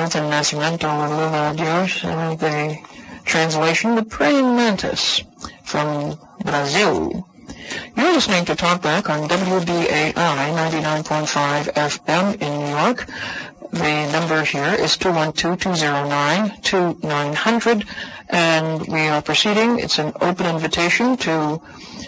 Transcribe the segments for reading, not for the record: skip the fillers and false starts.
Jonathan Nascimento with Lula Dios, and the translation, The Praying Mantis from Brazil. You're listening to Talkback on WBAI 99.5 FM in New York. The number here is 212-209-2900, and we are proceeding. It's an open invitation to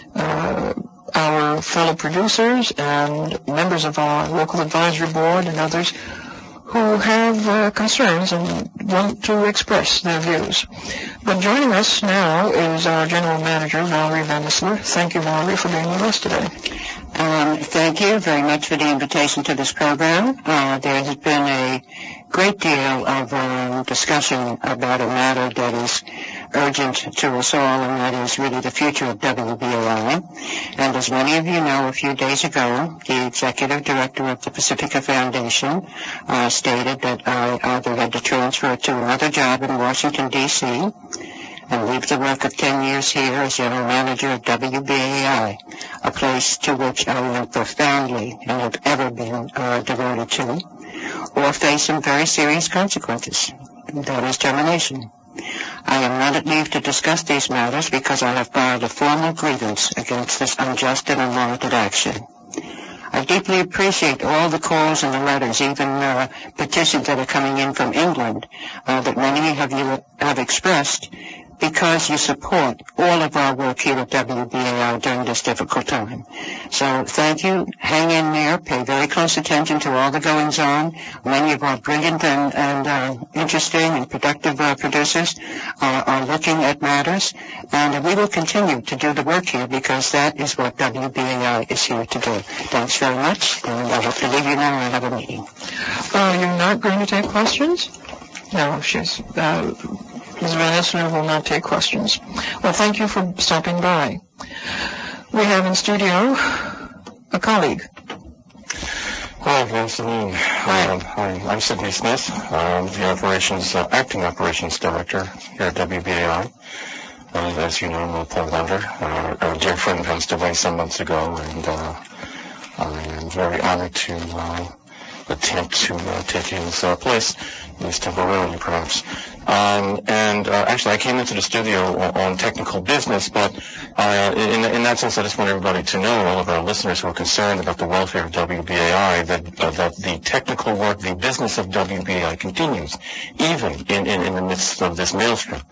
our fellow producers and members of our local advisory board and others who have concerns and want to express their views. But joining us now is our General Manager, Valerie Vanissler. Thank you, Valerie, for being with us today. Thank you very much for the invitation to this program. There has been a great deal of discussion about a matter that is urgent to us all, and that is really the future of WBAI. And as many of you know, a few days ago, the Executive Director of the Pacifica Foundation stated that I either had to transfer to another job in Washington, D.C., and leave the work of 10 years here as General Manager of WBAI, a place to which I am profoundly and have ever been devoted to, or face some very serious consequences. That is termination. I am not at leave to discuss these matters because I have filed a formal grievance against this unjust and unwarranted action. I deeply appreciate all the calls and the letters, even petitions that are coming in from England, that many of you have expressed, because you support all of our work here at WBAI during this difficult time. So thank you. Hang in there. Pay very close attention to all the goings-on. Many of our brilliant and interesting and productive producers are looking at matters, and we will continue to do the work here because that is what WBAI is here to do. Thanks very much, and I hope to leave you now and have a meeting. You're not going to take questions? No, she's... Ms. Vanissler will not take questions. Well, thank you for stopping by. We have in studio a colleague. Hi, good afternoon. Hi, I'm Sidney Smith, the acting operations director here at WBAI. As you know, I'm a Paul Lender. Our dear friend passed away some months ago, and I am very honored to attempt to take his place, at least temporarily, perhaps. Actually, I came into the studio on technical business, but in that sense, I just want everybody to know, all of our listeners who are concerned about the welfare of WBAI, that the technical work, the business of WBAI continues, even in the midst of this maelstrom.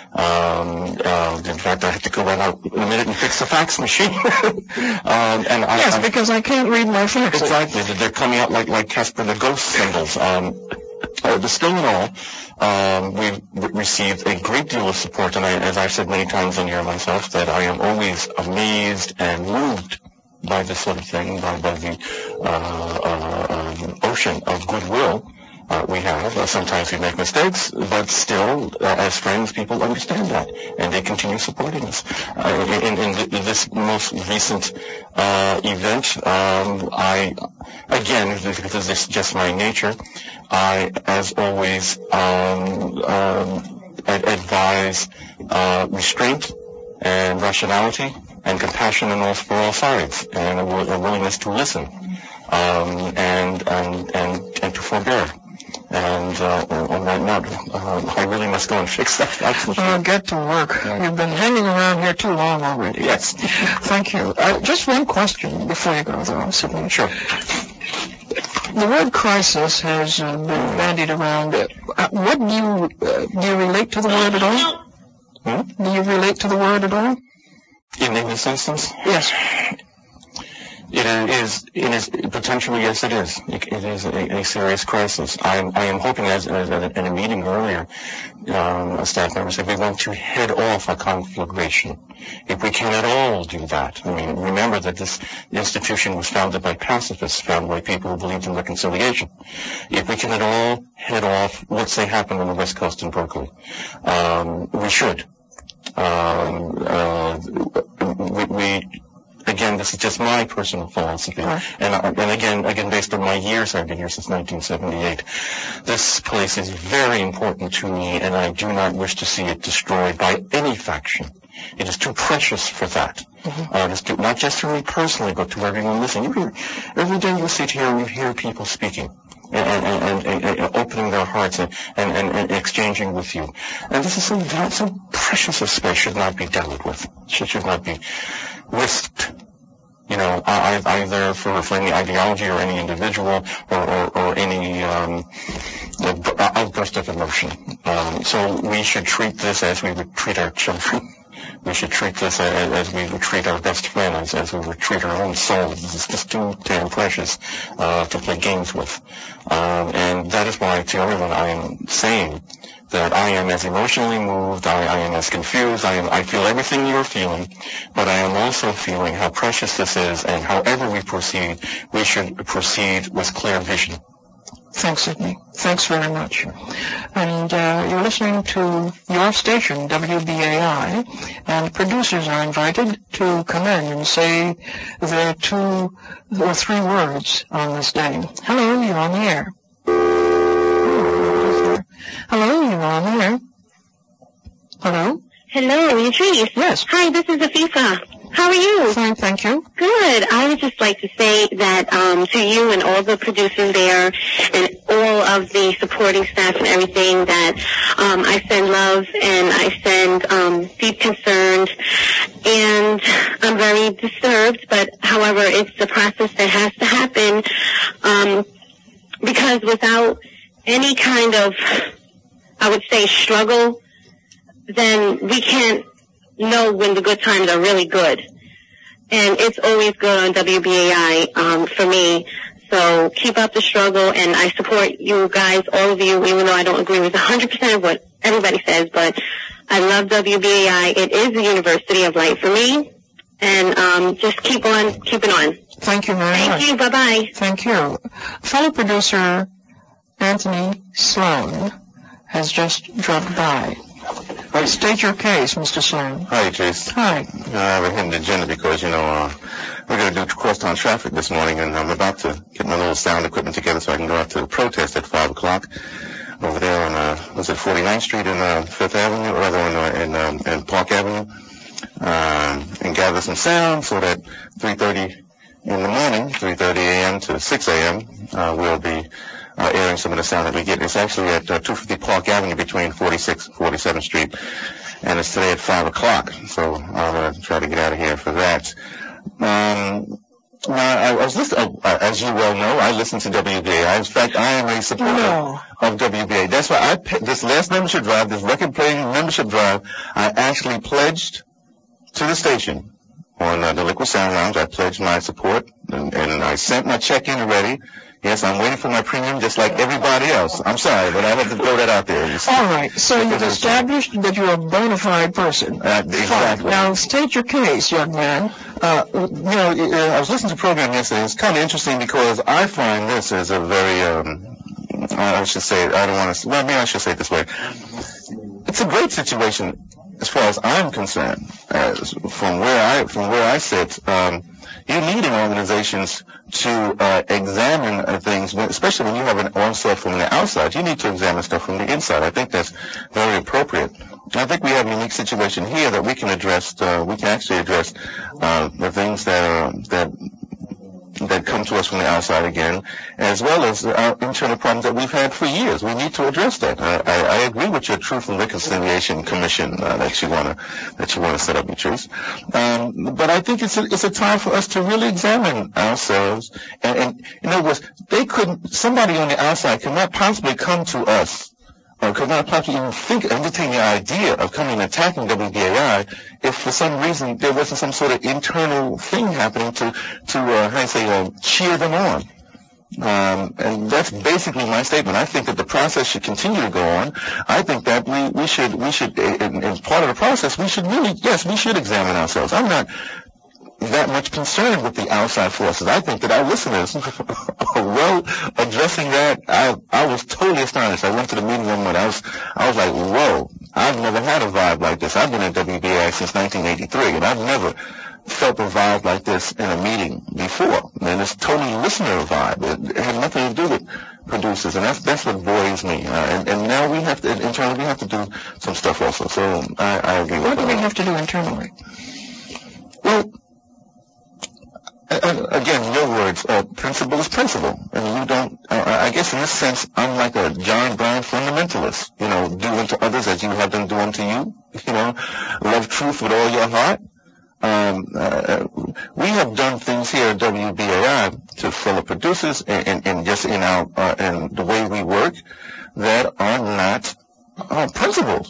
In fact, I have to go right out in a minute and fix the fax machine. Yes, because I can't read my fax. Exactly. They're coming out like Casper the Ghost symbols. But still in all, we've received a great deal of support, and as I've said many times on here myself, that I am always amazed and moved by this sort of thing, by the ocean of goodwill we have. Sometimes we make mistakes, but still, as friends, people understand that, and they continue supporting us. In this most recent event, again, because this is just my nature, I, as always, advise restraint and rationality and compassion for all sides, and a willingness to listen and to forbear. And on that note, I really must go and fix that. Get to work. Yeah. You've been hanging around here too long already. Yes. Thank you. Just one question before you go, though, Sidney. Sure. The word crisis has been bandied around. What do you relate to the word at all? Do you relate to the word at all? In this instance? Yes. It is potentially, yes, it is. It is a serious crisis. I am hoping, as in a meeting earlier, a staff member said we want to head off a conflagration. If we can at all do that, I mean, remember that this institution was founded by pacifists, founded by people who believed in reconciliation. If we can at all head off what say happened on the West Coast in Berkeley, we should. again, this is just my personal philosophy. And again, based on my years, I've been here since 1978. This place is very important to me, and I do not wish to see it destroyed by any faction. It is too precious for that. Not just to me personally, but to everyone listening. Every day you sit here and you hear people speaking and opening their hearts and exchanging with you. And this is so precious a space should not be dealt with. Should not be risked, either for any ideology or any individual or any outburst of emotion. So we should treat this as we would treat our children. We should treat this as we would treat our best friends, as we would treat our own souls. It's just too damn precious to play games with. And that is why, to everyone, I am saying that I am as emotionally moved, I am as confused, I feel everything you're feeling, but I am also feeling how precious this is, and however we proceed, we should proceed with clear vision. Thanks, Sidney. Thanks very much. And you're listening to your station, WBAI, and producers are invited to come in and say their 2 or 3 words on this day. Hello, you're on the air. Hello, you're on the air. Hello? Hello, Idris. Yes. Hi, this is Afifa. How are you? Fine, thank you. Good. I would just like to say that to you and all the producers there and all of the supporting staff and everything that I send love and I send deep concern. And I'm very disturbed, but however, it's the process that has to happen because without any kind of, I would say, struggle, then we can't know when the good times are really good. And it's always good on WBAI for me. So keep up the struggle, and I support you guys, all of you, even though I don't agree with 100% of what everybody says, but I love WBAI. It is the University of Light for me. And just keep on keeping on. Thank you very much. Thank you. Bye-bye. Thank you. Fellow producer Anthony Sloan has just dropped by. State your case, Mr. Sloan. Hi, Chase. Hi. I have a hidden agenda because, we're going to do crosstown traffic this morning, and I'm about to get my little sound equipment together so I can go out to the protest at 5 o'clock over there on, 49th Street and 5th Avenue, or rather in Park Avenue, and gather some sound so that 3:30 in the morning, 3:30 a.m. to 6 a.m., we'll be airing some of the sound that we get. It's actually at 250 Park Avenue between 46th and 47th Street, and it's today at 5 o'clock, so I'm going to try to get out of here for that. I was listening, as you well know, I listen to WBA. In fact, I am a supporter of WBA. That's why this last membership drive, this record-playing membership drive, I actually pledged to the station on the Liquid Sound Lounge. I pledged my support, and I sent my check in already. Yes, I'm waiting for my premium just like everybody else. I'm sorry, but I have to throw that out there. All right, so you've established that you're a bona fide person. Exactly. Now, state your case, young man. I was listening to the program yesterday. It's kind of interesting because I find this as a very, I should say it this way. It's a great situation as far as I'm concerned. From where I sit, you're needing organizations to examine things, especially when you have an onslaught from the outside. You need to examine stuff from the inside. I think that's very appropriate. I think we have a unique situation here that we can address. We can actually address the things that come to us from the outside again, as well as our internal problems that we've had for years. We need to address that. I agree with your Truth and Reconciliation Commission that you want to set up, Patrice. But I think it's a time for us to really examine ourselves. And in other words, somebody on the outside cannot possibly come to us, or could not possibly even entertain the idea of coming and attacking WBAI if for some reason there wasn't some sort of internal thing happening to cheer them on. And that's basically my statement. I think that the process should continue to go on. I think that we should, in part of the process, we should examine ourselves. I'm not that much concerned with the outside forces. I think that our listeners are well addressing that. I was totally astonished. I went to the meeting one morning. I was like, whoa, I've never had a vibe like this. I've been at WBAI since 1983, and I've never felt a vibe like this in a meeting before. And it's totally listener vibe. It had nothing to do with producers, and that's what worries me. And now we have to, internally, we have to do some stuff also. So I agree with that. What do we have to do internally? Well, again, your words, principle is principle. And you don't, I guess in this sense, I'm like a John Brown fundamentalist. Do unto others as you have them do unto you. Love truth with all your heart. We have done things here at WBAI to fellow producers and just in the way we work that are not principled.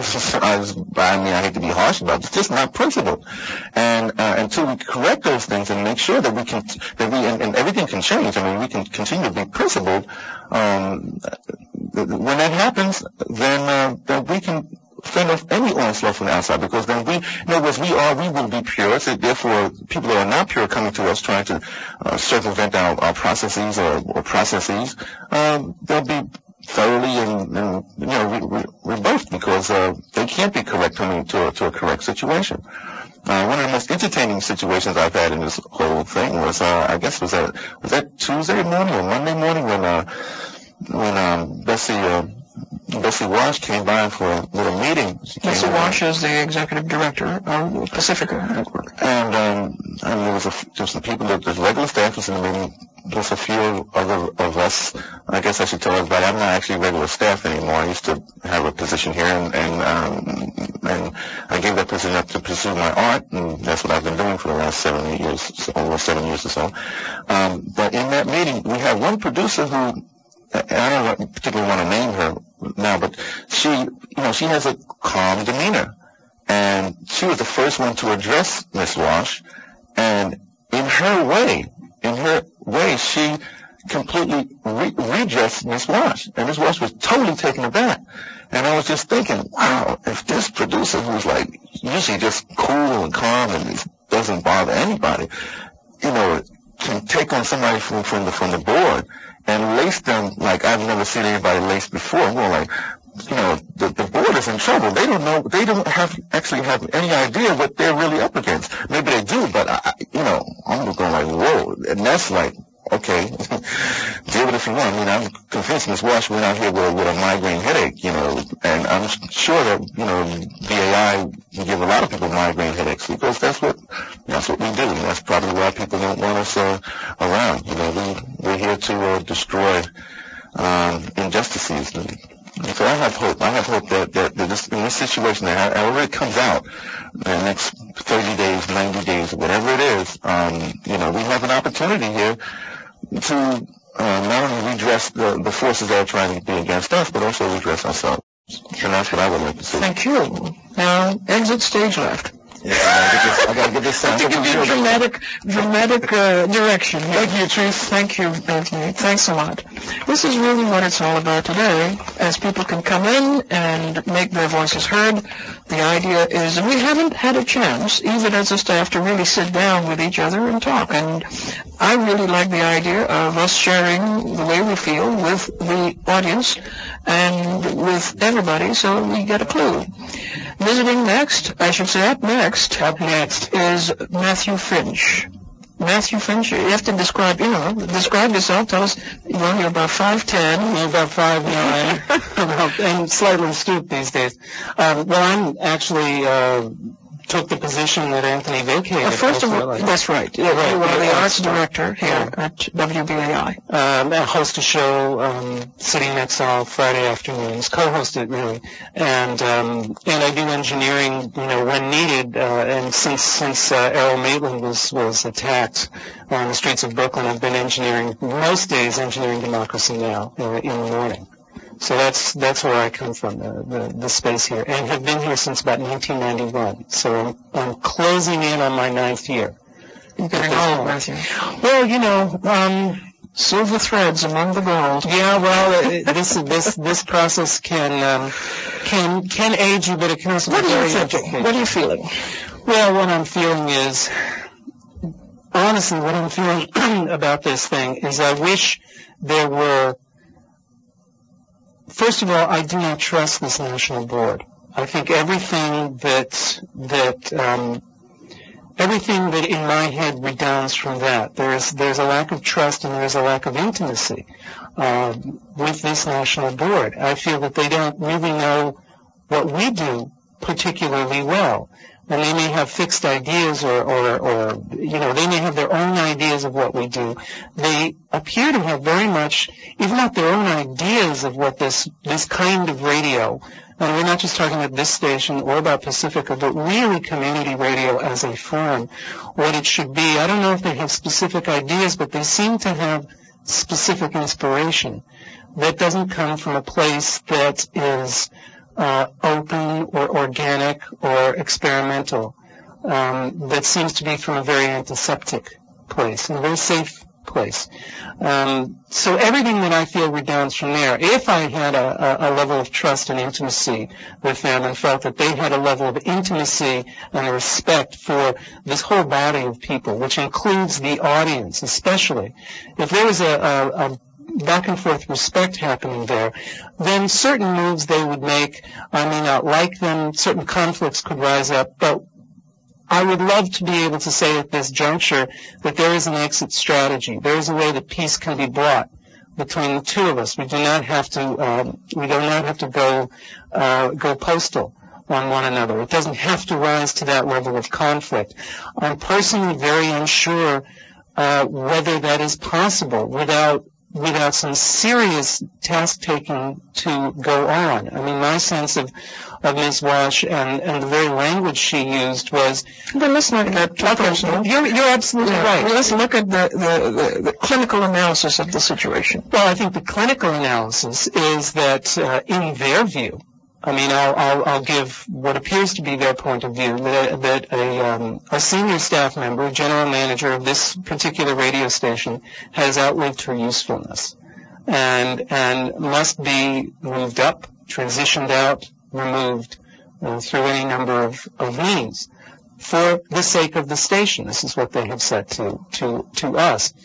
I hate to be harsh about it. It's just not principled. And until we correct those things and make sure that and everything can change. I mean, we can continue to be principled. When that happens, then we can fend off any onslaught from the outside, because then we will be pure. So therefore, people that are not pure coming to us trying to circumvent our processes or processes, they'll be thoroughly and rebuffed, because they can't be correct coming to a correct situation. One of the most entertaining situations I've had in this whole thing was, was that Tuesday morning or Monday morning when Bessie Walsh came by for a little meeting. Bessie Walsh is the executive director of Pacifica Network. And there was just some people, the regular staff was in the meeting, plus a few other of us. I guess I should tell everybody I'm not actually regular staff anymore. I used to have a position here, and I gave that position up to pursue my art, and that's what I've been doing for the last 7 years, almost 7 years or so. But in that meeting, we had one producer who, I don't particularly want to name her now, but she has a calm demeanor, and she was the first one to address Miss Walsh, and in her way, she completely redressed Miss Walsh, and Miss Walsh was totally taken aback. And I was just thinking, wow, if this producer who's like usually just cool and calm and doesn't bother anybody, can take on somebody from the board and lace them like I've never seen anybody lace before. I'm going like, the board is in trouble. They don't actually have any idea what they're really up against. Maybe they do, but I'm going like, whoa. And that's like, okay, deal with it if you want. I mean, I'm convinced Ms. Walsh went out here with a migraine headache, and I'm sure that, BAI will give a lot of people migraine headaches, because that's what we do. And that's probably why people don't want us around. We're here to destroy injustices. And so I have hope. I have hope that this, in this situation, that however it comes out in the next 30 days, 90 days, whatever it is, we have an opportunity here to not only redress the forces that are trying to be against us, but also redress ourselves. And that's what I would like to see. Thank you. Now, exit stage left. Yeah, I got to get this sound. To give you dramatic direction. Thank you, Chief. Thank you, Anthony. Thanks a lot. This is really what it's all about today, as people can come in and make their voices heard. The idea is, and we haven't had a chance, even as a staff, to really sit down with each other and talk. And I really like the idea of us sharing the way we feel with the audience and with everybody, so we get a clue. Visiting next, I should say up next is Matthew Finch. Matthew Finch, you have to describe yourself. Tell us, you're about 5'10". I'm about 5'9", and slightly stooped these days. I'm actually took the position that Anthony vacated. First of all, that's right. You are the arts director here at WBAI. I host a show, City NXL, Friday afternoons, co-host it really, and I do engineering, when needed. And since Errol Maitland was attacked on the streets of Brooklyn, I've been engineering most days, engineering Democracy Now! In the morning. So that's where I come from, the space here, and have been here since about 1991. So I'm closing in on my 9th year. You're getting old, Matthew. Well, silver threads among the gold. Yeah, well, this process can age you, but it can also be very educational. What are you feeling? Well, what I'm feeling is, honestly, what I'm feeling about this thing is I wish there were. First of all, I do not trust this national board. I think everything that everything that in my head redounds from that. There's a lack of trust and there's a lack of intimacy with this national board. I feel that they don't really know what we do particularly well. And they may have fixed ideas or they may have their own ideas of what we do. They appear to have very much, if not their own ideas of what this kind of radio, and we're not just talking about this station or about Pacifica, but really community radio as a form, what it should be. I don't know if they have specific ideas, but they seem to have specific inspiration that doesn't come from a place that is open or organic or experimental, that seems to be from a very antiseptic place, and a very safe place. So everything that I feel redounds from there. If I had a level of trust and intimacy with them and felt that they had a level of intimacy and respect for this whole body of people, which includes the audience especially, if there was a back and forth respect happening there, then certain moves they would make, I may not like them, certain conflicts could rise up, but I would love to be able to say at this juncture that there is an exit strategy. There is a way that peace can be brought between the two of us. We do not have to go postal on one another. It doesn't have to rise to that level of conflict. I'm personally very unsure whether that is possible without some serious task-taking to go on. I mean, my sense of Ms. Walsh and the very language she used was... But let's look at that. You're absolutely right. Let's look at the clinical analysis of the situation. Well, I think the clinical analysis is that, in their view, I mean, I'll give what appears to be their point of view, that a senior staff member, general manager of this particular radio station, has outlived her usefulness and must be moved up, transitioned out, removed through any number of means for the sake of the station. This is what they have said to us.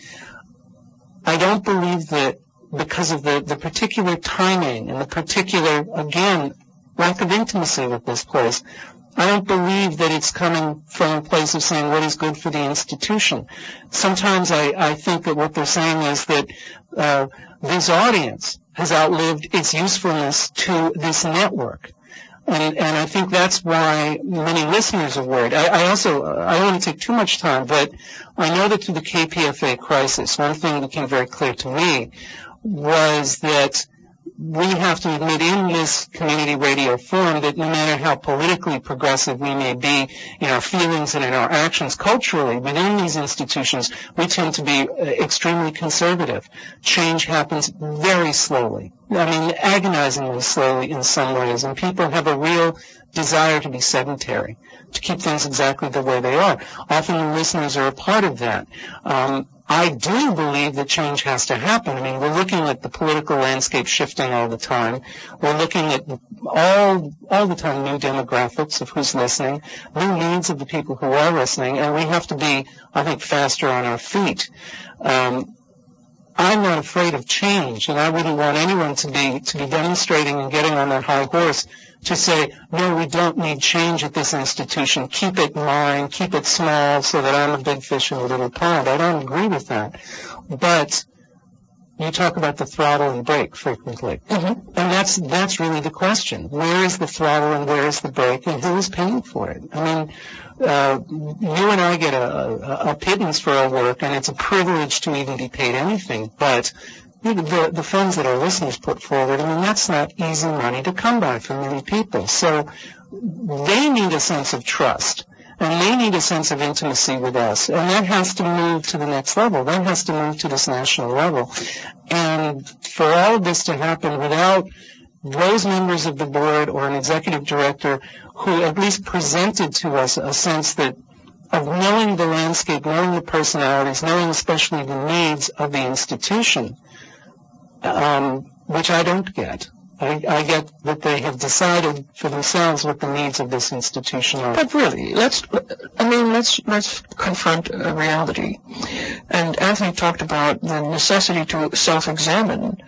I don't believe that because of the particular timing and the particular, again, lack of intimacy with this place, I don't believe that it's coming from a place of saying what is good for the institution. Sometimes I think that what they're saying is that this audience has outlived its usefulness to this network. And I think that's why many listeners are worried. I don't want to take too much time, but I know that through the KPFA crisis, one thing that became very clear to me was that we have to admit in this community radio forum that no matter how politically progressive we may be in our feelings and in our actions culturally within these institutions, we tend to be extremely conservative. Change happens very slowly. I mean, agonizingly slowly in some ways, and people have a real desire to be sedentary, to keep things exactly the way they are. Often the listeners are a part of that. I do believe that change has to happen. I mean, we're looking at the political landscape shifting all the time. We're looking at all the time new demographics of who's listening, new needs of the people who are listening, and we have to be, I think, faster on our feet. I'm not afraid of change, and I wouldn't want anyone to be demonstrating and getting on that high horse to say, no, we don't need change at this institution. Keep it mine, keep it small so that I'm a big fish in a little pond. I don't agree with that. But you talk about the throttle and brake frequently. Mm-hmm. And that's really the question. Where is the throttle and where is the brake, and who is paying for it? I mean, you and I get a pittance for our work, and it's a privilege to even be paid anything. But the funds that our listeners put forward, I mean, that's not easy money to come by for many people. So they need a sense of trust, and they need a sense of intimacy with us. And that has to move to the next level. That has to move to this national level. And for all of this to happen without those members of the board or an executive director who at least presented to us a sense that of knowing the landscape, knowing the personalities, knowing especially the needs of the institution, which I don't get. I get that they have decided for themselves what the needs of this institution are. But really, let's confront reality. And Anthony talked about the necessity to self-examine.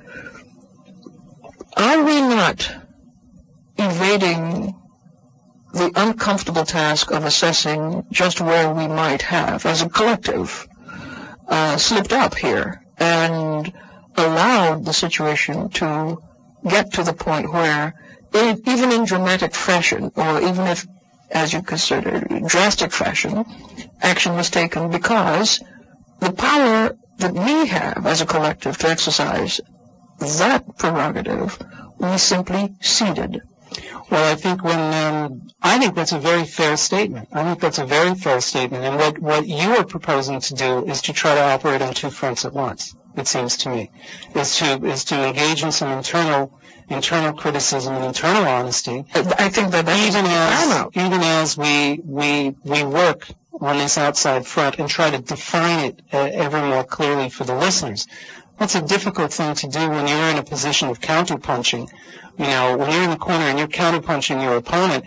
Are we not evading the uncomfortable task of assessing just where we might have, as a collective, slipped up here and allowed the situation to get to the point where, even in dramatic fashion, or even if, as you consider, drastic fashion, action was taken because the power that we have as a collective to exercise that prerogative, we simply ceded. Well, I think I think that's a very fair statement. And what you are proposing to do is to try to operate on two fronts at once, it seems to me, is to engage in some internal criticism and internal honesty. I think that even as we work on this outside front and try to define it ever more clearly for the listeners. That's a difficult thing to do when you're in a position of counterpunching. When you're in the corner and you're counterpunching your opponent,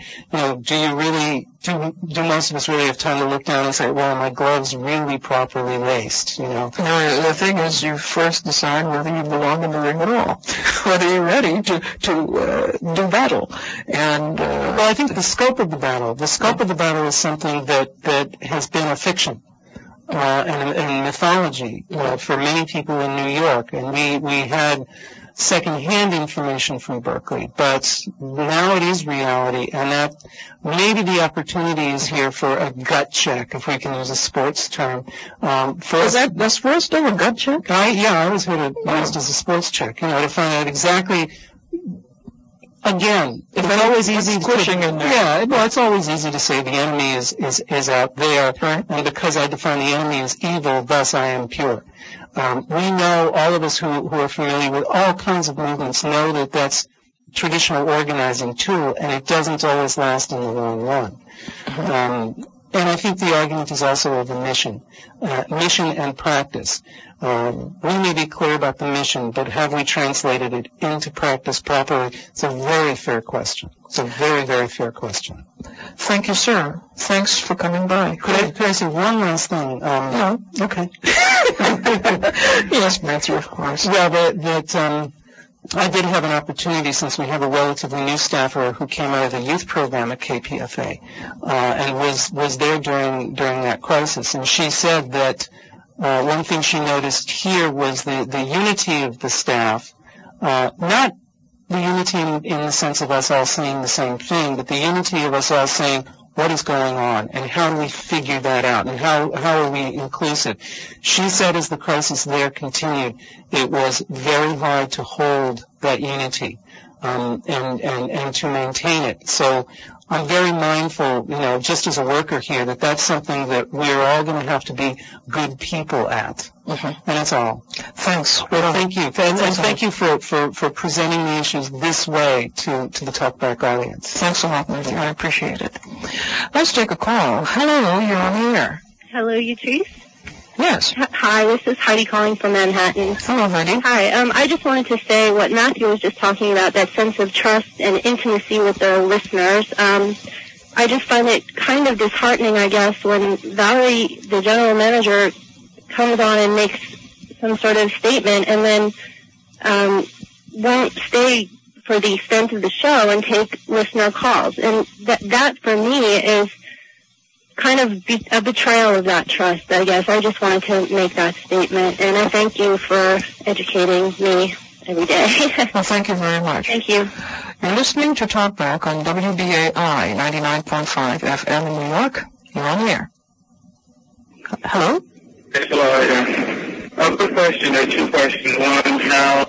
do most of us really have time to look down and say, well, are my gloves really properly laced, No, the thing is, you first decide whether you belong in the ring at all, whether you're ready to do battle. And, well, I think the scope of the battle is something that has been a fiction. And mythology for many people in New York, and we had second-hand information from Berkeley, but now it is reality, and that maybe the opportunity is here for a gut check, if we can use a sports term. Is that sports term, a gut check? I always heard it used as a sports check, to find out exactly. Again, it's always easy it's always easy to say the enemy is out there, right. And because I define the enemy as evil, thus I am pure. We know, all of us who are familiar with all kinds of movements know that that's traditional organizing tool, and it doesn't always last in the long run. And I think the argument is also of a mission and practice. We may be clear about the mission, but have we translated it into practice properly? It's a very fair question. It's a very, very fair question. Thank you, sir. Thanks for coming by. Could I say one last thing? No. Okay. Yes, Matthew, of course. Well, I did have an opportunity, since we have a relatively new staffer who came out of the youth program at KPFA, and was there during that crisis. And she said that one thing she noticed here was the unity of the staff, not the unity in the sense of us all saying the same thing, but the unity of us all saying, what is going on, and how do we figure that out, and how are we inclusive? She said as the crisis there continued, it was very hard to hold that unity and to maintain it. So I'm very mindful, just as a worker here, that that's something that we're all going to have to be good people at. And that's all. Thanks. Well, thank you. And thank you for presenting the issues this way to the Talkback audience. Thanks a lot, Matthew. I appreciate it. Let's take a call. Hello, you're on the air. Hello, Yatrice. Yes. Hi, this is Heidi calling from Manhattan. Hello, Heidi. Hi, I just wanted to say what Matthew was just talking about, that sense of trust and intimacy with the listeners. I just find it kind of disheartening, I guess, when Valerie, the general manager, comes on and makes some sort of statement and then won't stay for the extent of the show and take listener calls. And that for me is kind of a betrayal of that trust, I guess. I just wanted to make that statement, and I thank you for educating me every day. Well, thank you very much. Thank you. You're listening to Talkback on WBAI 99.5 FM in New York. You're on the air. Hello? Yes, hello. A quick question, or two questions. One, how...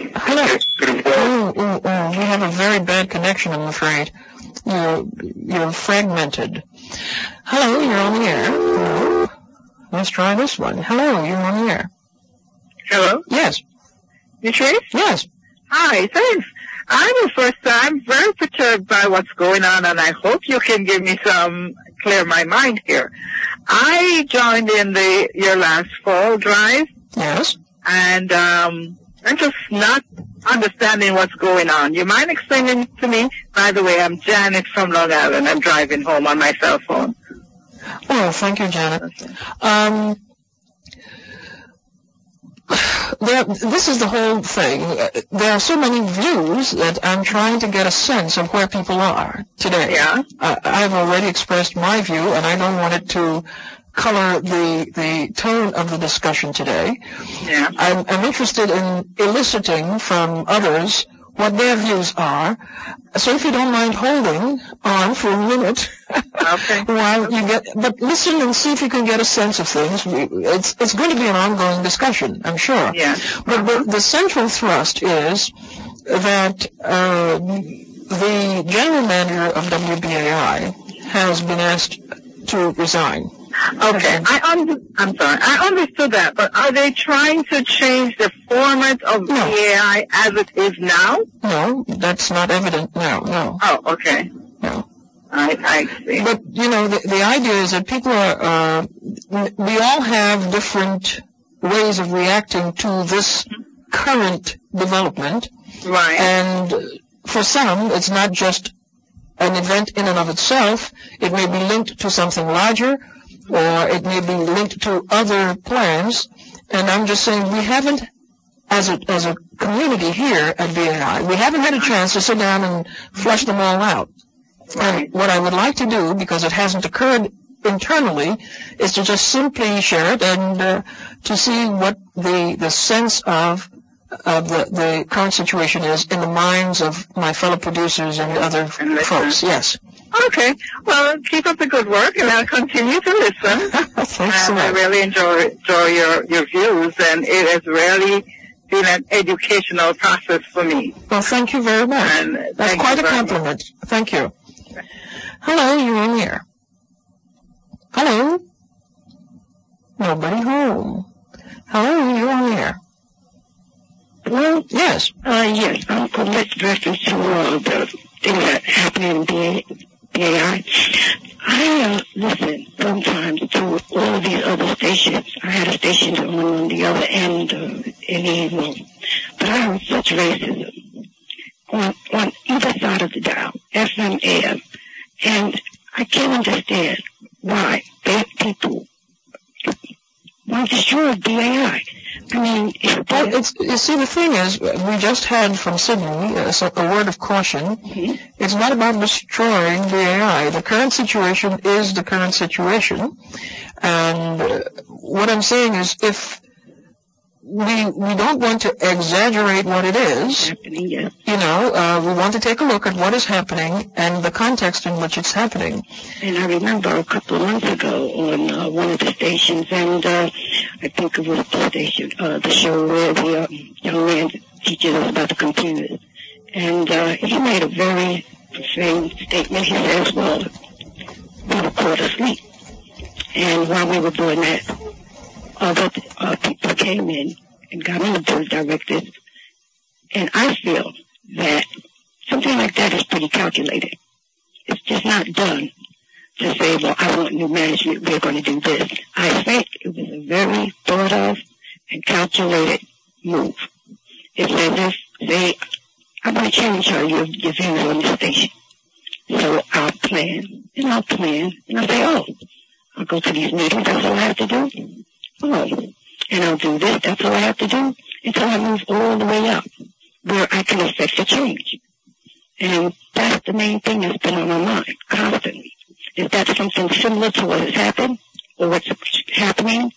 Hello. We have a very bad connection, I'm afraid. You're fragmented. Hello, you're on the air. Hello. Let's try this one. Hello, you're on the air. Hello? Yes. Yatrice? Yes. Hi, thanks. I'm very perturbed by what's going on, and I hope you can give me clear my mind here. I joined in your last fall drive. Yes. And I'm just not understanding what's going on. You mind explaining to me? By the way, I'm Janet from Long Island. I'm driving home on my cell phone. Oh, thank you, Janet. this is the whole thing. There are so many views that I'm trying to get a sense of where people are today. Yeah. I've already expressed my view, and I don't want it to color the tone of the discussion today. Yeah. I'm interested in eliciting from others what their views are. So if you don't mind holding on for a minute, Okay. while you but listen and see if you can get a sense of things. It's going to be an ongoing discussion, I'm sure. Yeah. But the central thrust is that the general manager of WBAI has been asked to resign. Okay, I'm sorry. I understood that, but are they trying to change the format of BAI as it is now? No, that's not evident now, no. Oh, okay. No. I see. But, the idea is that people we all have different ways of reacting to this current development. Right. And for some, it's not just an event in and of itself. It may be linked to something larger, or it may be linked to other plans. And I'm just saying we haven't, as a community here at BAI, we haven't had a chance to sit down and flesh them all out. Right. And what I would like to do, because it hasn't occurred internally, is to just simply share it and to see what the sense of the current situation is in the minds of my fellow producers and other folks. Yes. Okay. Well, keep up the good work, and I'll continue to listen. Thanks so much. I really enjoy your views, and it has really been an educational process for me. Well, thank you very much. And that's quite a compliment. Thank you. Hello, you're in here. Hello? Nobody home. Hello, you're on here. Hello? Yes. Yes, I'm going to reference to the things that happen in BAI. I listen sometimes to all these other stations. I had a station on the other end in the evening. But I heard such racism on either side of the dial, FM, AM. And I can't understand why people want to destroy BAI. I mean, you see, the thing is, we just had from Sydney a word of caution. Mm-hmm. It's not about destroying BAI. The current situation is the current situation. And what I'm saying is, if we don't want to exaggerate what it is, happening, yes. We want to take a look at what is happening and the context in which it's happening. And I remember a couple of months ago on one of the stations, and I think it was the station, the show where the young man teaches us about the computers. And he made a very profound statement. He says, well, we were caught asleep. And while we were doing that, other people came in and got on the board directors. And I feel that something like that is pretty calculated. It's just not done to say, well, I want new management, we're going to do this. I think it was a very thought of and calculated move. It's as if, say, I'm going to change your views on this station. So I'll plan, and I'll say, oh, I'll go to these meetings, that's all I have to do. Oh, and I'll do this, that's all I have to do, until I move all the way up, where I can affect the change. And that's the main thing that's been on my mind, constantly. Is that something similar to what has happened, or what's happening?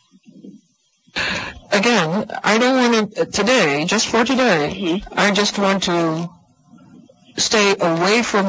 Again, I don't want to, today, just for today, I just want to stay away from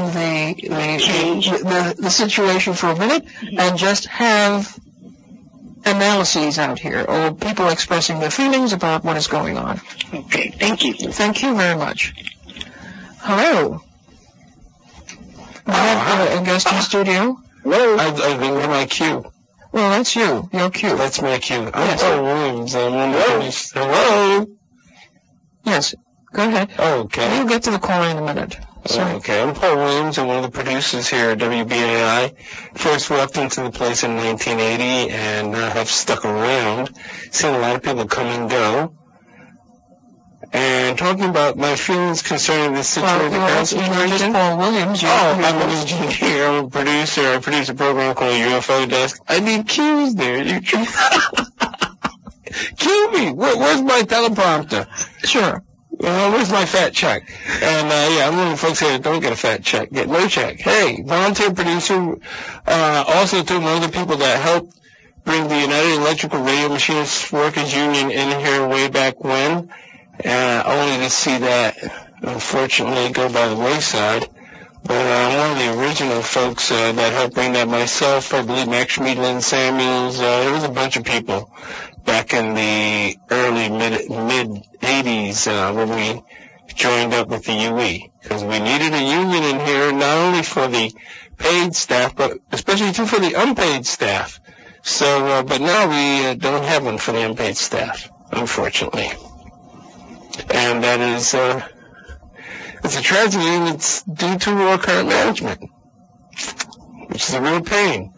the situation for a minute and just have analyses out here, or people expressing their feelings about what is going on. Okay, thank you. Thank you very much. Hello. We have a guest in studio. Hello. I think you're my cue. Well, that's you. Your cue. That's my cue. Yes. I'm Paul Williams. I'm on the Hello. Yes. Go ahead. Okay. We'll get to the call in a minute. Okay, I'm Paul Williams. I'm one of the producers here at WBAI. First walked into the place in 1980 and have stuck around. Seen a lot of people come and go. And talking about my feelings concerning this situation. You're just Paul Williams. I'm an engineer. I'm a producer. I produce a program called UFO Desk. I need cues there. Kill me. Where's my teleprompter? Sure. Where's my fat check? And, I'm one of the folks here that don't get a fat check, get no check. Hey, volunteer producer, also to one of the people that helped bring the United Electrical Radio Machinists Workers Union in here way back when, only to see that, unfortunately, go by the wayside. But one of the original folks that helped bring that myself, I believe Max Schmid, Lynn Samuels, there was a bunch of people back in the early mid-'80s when we joined up with the UE, because we needed a union in here not only for the paid staff, but especially too for the unpaid staff. So, but now we don't have one for the unpaid staff, unfortunately. And that is, it's a tragedy, and it's due to our current management, which is a real pain.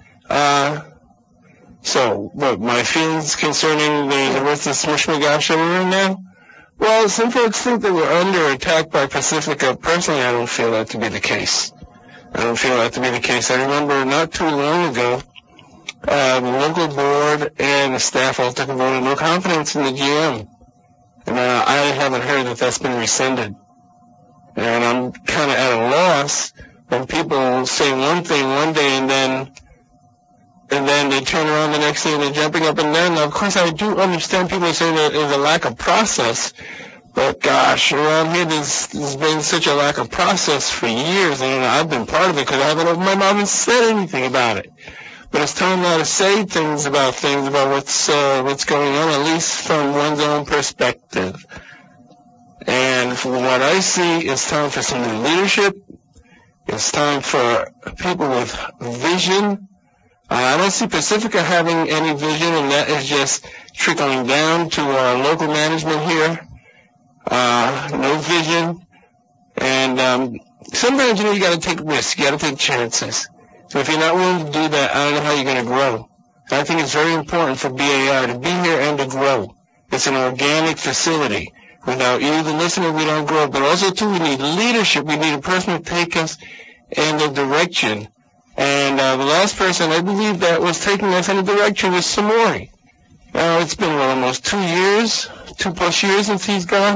So, what, my feelings concerning the rest of the smishmagosh that we're in now? Well, some folks think that we're under attack by Pacifica. Personally, I don't feel that to be the case. I remember not too long ago, the local board and the staff all took a vote of no confidence in the GM. And I haven't heard that that's been rescinded. And I'm kind of at a loss when people say one thing one day and then they turn around the next day and they're jumping up and down. Now, of course, I do understand people say that there's a lack of process, but gosh, around here there's been such a lack of process for years, and I've been part of it because I haven't opened my mouth and said anything about it. But it's time now to say things about what's going on, at least from one's own perspective. And from what I see, it's time for some new leadership. It's time for people with vision. I don't see Pacifica having any vision, and that is just trickling down to our local management here. No vision. And sometimes, you got to take risks. You got to take chances. So if you're not willing to do that, I don't know how you're going to grow. And I think it's very important for BAI to be here and to grow. It's an organic facility. Without you, the listener, we don't grow. But also, too, we need leadership. We need a person to take us in the direction. And the last person, I believe, that was taking us in a direction was Samori. Now, it's been almost 2 years, 2+ years since he's gone.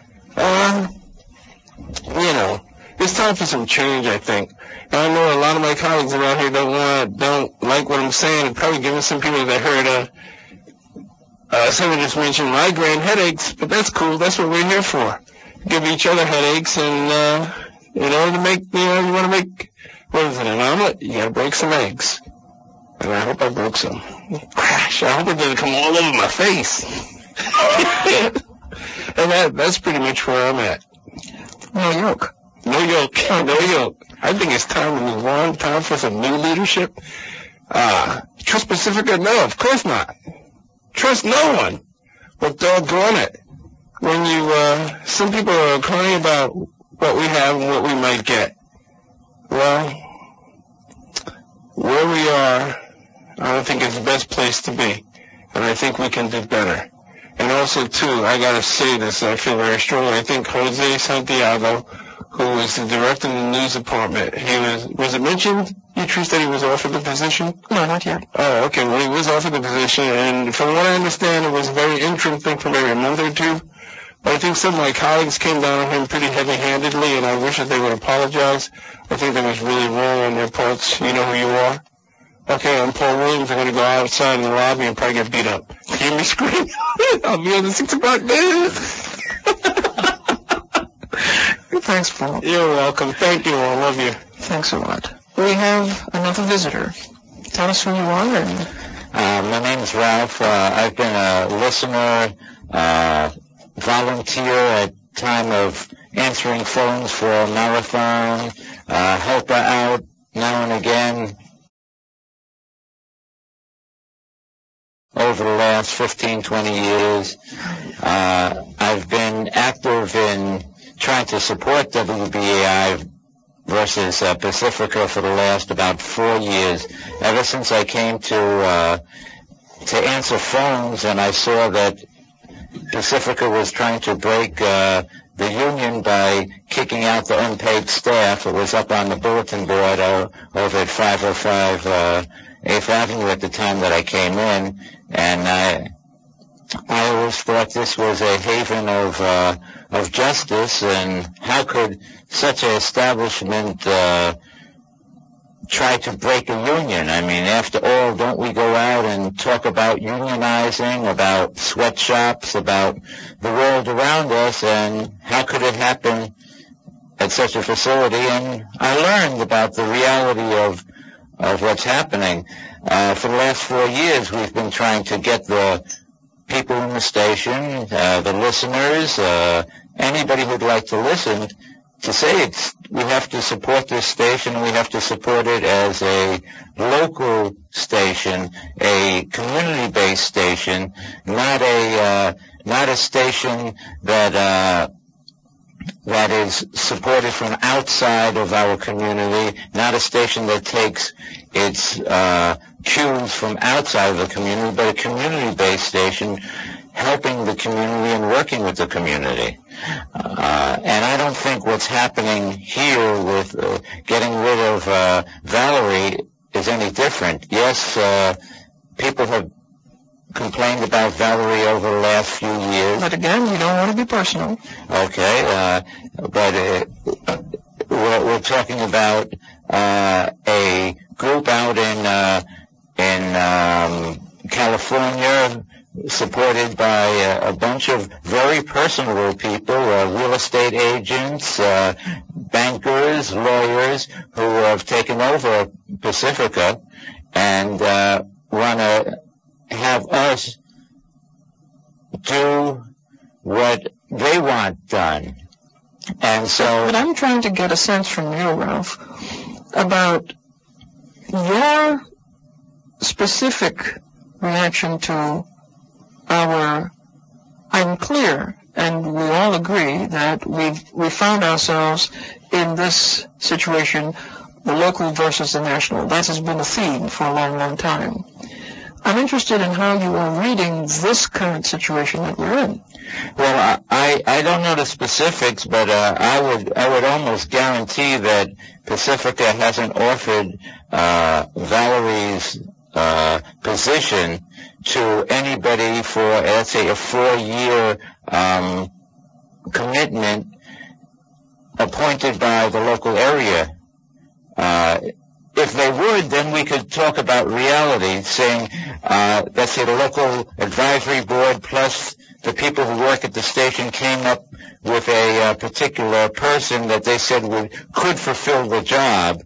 It's time for some change, I think. And I know a lot of my colleagues around here don't like what I'm saying, and probably giving some people that heard someone just mentioned migraine headaches, but that's cool. That's what we're here for. Give each other headaches, and in order to make, you want to make, what is it, an omelet? You gotta break some eggs. And I hope I broke some. Crash, I hope it didn't come all over my face. And that's pretty much where I'm at. No yoke. No yoke. I think it's time to move on. Time for some new leadership. Trust Pacifica? No, of course not. Trust no one. But doggone it. When some people are crying about what we have and what we might get. Well, where we are, I don't think it's the best place to be. And I think we can do better. And also, too, I gotta say this, I feel very strongly. I think Jose Santiago, who is the director of the news department, was it mentioned, Utrice, that he was offered the position? No, not yet. Oh, okay, well, he was offered the position, and from what I understand, it was a very interim thing for maybe a month or two. But I think some of my colleagues came down on him pretty heavy-handedly, and I wish that they would apologize. I think that was really wrong on their parts. You know who you are? Okay, I'm Paul Williams. I'm going to go outside in the lobby and probably get beat up. Hear me scream? I'll be on the 6 o'clock news. Thanks, Paul. You're welcome. Thank you all. Love you. Thanks a lot. We have another visitor. Tell us who you are. My name is Ralph. I've been a listener, volunteer at time of answering phones for a marathon, helper out now and again. Over the last 15, 20 years, I've been active in trying to support WBAI versus Pacifica for the last about 4 years. Ever since I came to answer phones, and I saw that Pacifica was trying to break the union by kicking out the unpaid staff. It was up on the bulletin board over at 505 8th Avenue at the time that I came in, and I always thought this was a haven of justice, and how could such an establishment try to break a union? I mean, after all, don't we go out and talk about unionizing, about sweatshops, about the world around us, and how could it happen at such a facility? And I learned about the reality of what's happening. For the last 4 years, we've been trying to get the people in the station, the listeners, anybody who'd like to listen, to say we have to support this station. We have to support it as a local station, a community-based station, not a station that is supported from outside of our community, not a station that takes its cues from outside of the community, but a community-based station helping the community and working with the community. And I don't think what's happening here with getting rid of Valerie is any different. Yes, people have complained about Valerie over the last few years. But again, we don't want to be personal. Okay, but we're talking about a group out in California, supported by a bunch of very personable people, real estate agents, bankers, lawyers, who have taken over Pacifica and want to have us do what they want done. And so... But I'm trying to get a sense from you, Ralph, about your specific reaction to I'm clear, and we all agree that we found ourselves in this situation, the local versus the national. That has been a theme for a long, long time. I'm interested in how you are reading this current situation that we're in. Well, I don't know the specifics, but I would almost guarantee that Pacifica hasn't offered Valerie's position to anybody for, let's say, a 4-year commitment appointed by the local area. If they would, then we could talk about reality, saying, let's say the local advisory board plus the people who work at the station came up with a particular person that they said could fulfill the job,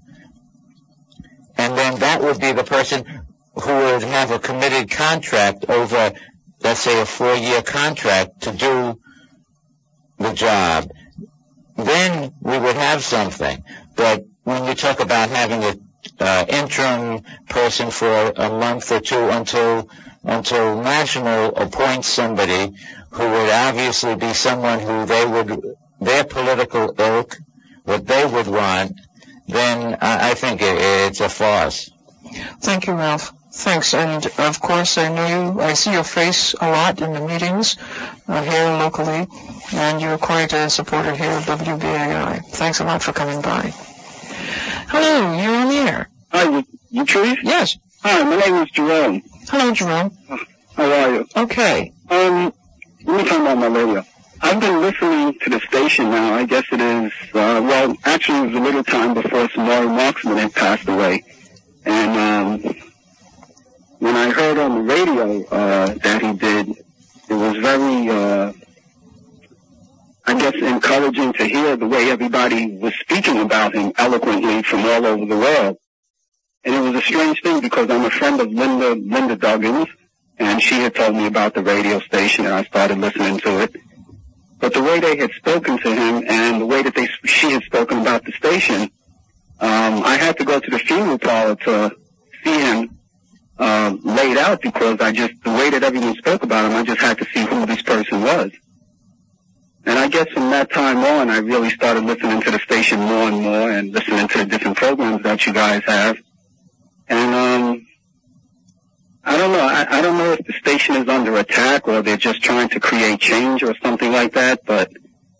and then that would be the person who would have a committed contract over, let's say, a 4-year contract to do the job. Then we would have something. But when you talk about having an interim person for a month or two until National appoints somebody who would obviously be someone who their political ilk, what they would want, then I think it's a farce. Thank you, Ralph. Thanks. And, of course, I see your face a lot in the meetings here locally, and you're quite a supporter here of WBAI. Thanks a lot for coming by. Hello, you're on the air. Hi, you Chief? Yes. Hi, my name is Jerome. Hello, Jerome. How are you? Okay. Let me turn on my radio. I've been listening to the station now. I guess it is, actually it was a little time before Samari Marksman had passed away. And when I heard on the radio that he did, it was very, I guess, encouraging to hear the way everybody was speaking about him eloquently from all over the world. And it was a strange thing because I'm a friend of Linda Duggins, and she had told me about the radio station, and I started listening to it. But the way they had spoken to him and the way that she had spoken about the station, I had to go to the funeral parlor to see him laid out because the way that everyone spoke about him, I just had to see who this person was. And I guess from that time on, I really started listening to the station more and more and listening to the different programs that you guys have. And I don't know. I don't know if the station is under attack or they're just trying to create change or something like that, but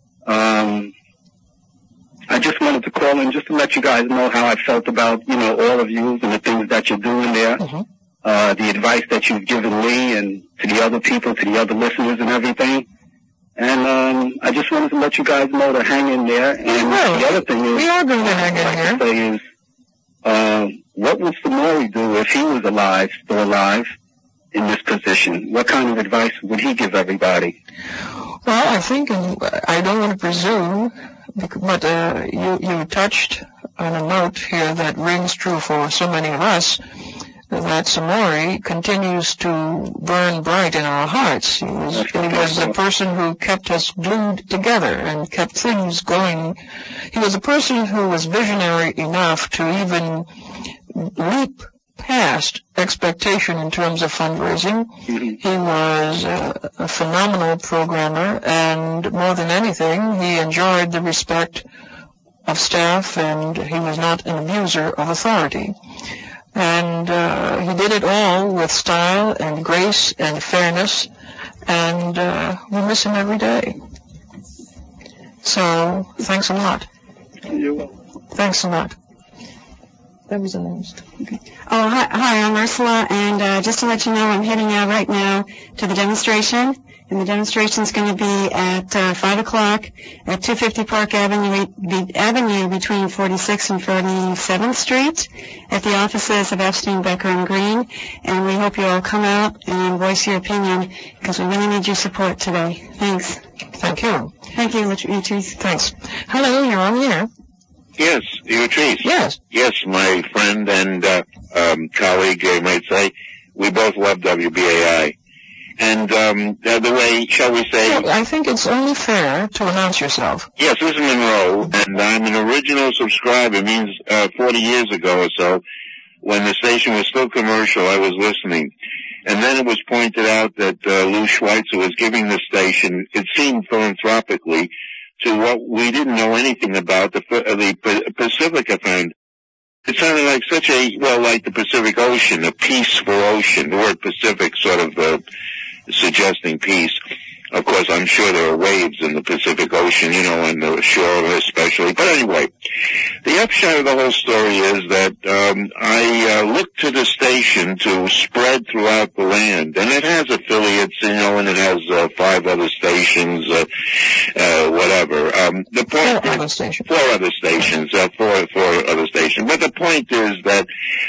I just wanted to call in just to let you guys know how I felt about, all of you and the things that you're doing there. Mm-hmm. the advice that you've given me and to the other people, to the other listeners and everything. And I just wanted to let you guys know to hang in there. And the other thing is, we are going to hang in here. Say is, what would Samori do if he was still alive, in this position? What kind of advice would he give everybody? Well, I think, I don't want to presume, but you touched on a note here that rings true for so many of us, that Samori continues to burn bright in our hearts. He was the person who kept us glued together and kept things going. He was a person who was visionary enough to even leap past expectation in terms of fundraising. He was a phenomenal programmer, and more than anything, he enjoyed the respect of staff, and he was not an abuser of authority. And he did it all with style and grace and fairness, and we miss him every day. So, thanks a lot. You're welcome. Thanks a lot. That was announced. Okay. Oh, hi, I'm Ursula, and just to let you know, I'm heading out right now to the demonstration, and the demonstration is going to be at 5 o'clock at 250 Park Avenue between 46th and 47th Street at the offices of Epstein, Becker, and Green, and we hope you all come out and voice your opinion, because we really need your support today. Thanks. Thank you. Thank you, Latrice. Thanks. Hello, you're on the air. Yes, Latrice. Yes. Yes, my friend and colleague, I might say, we both love WBAI. And the way, shall we say... Well, I think it's only fair to announce yourself. Yes, this is Monroe, and I'm an original subscriber. It means 40 years ago or so, when the station was still commercial, I was listening. And then it was pointed out that Lou Schweitzer was giving the station, it seemed philanthropically, to what we didn't know anything about, the Pacifica Fund. It sounded like like the Pacific Ocean, a peaceful ocean. The word Pacific sort of suggesting peace. Of course, I'm sure there are waves in the Pacific Ocean, on the shore especially. But anyway, the upshot of the whole story is that I looked to the station to spread throughout the land, and it has affiliates, and it has 5 other stations, whatever. The point Four other stations. Four other stations. But the point is that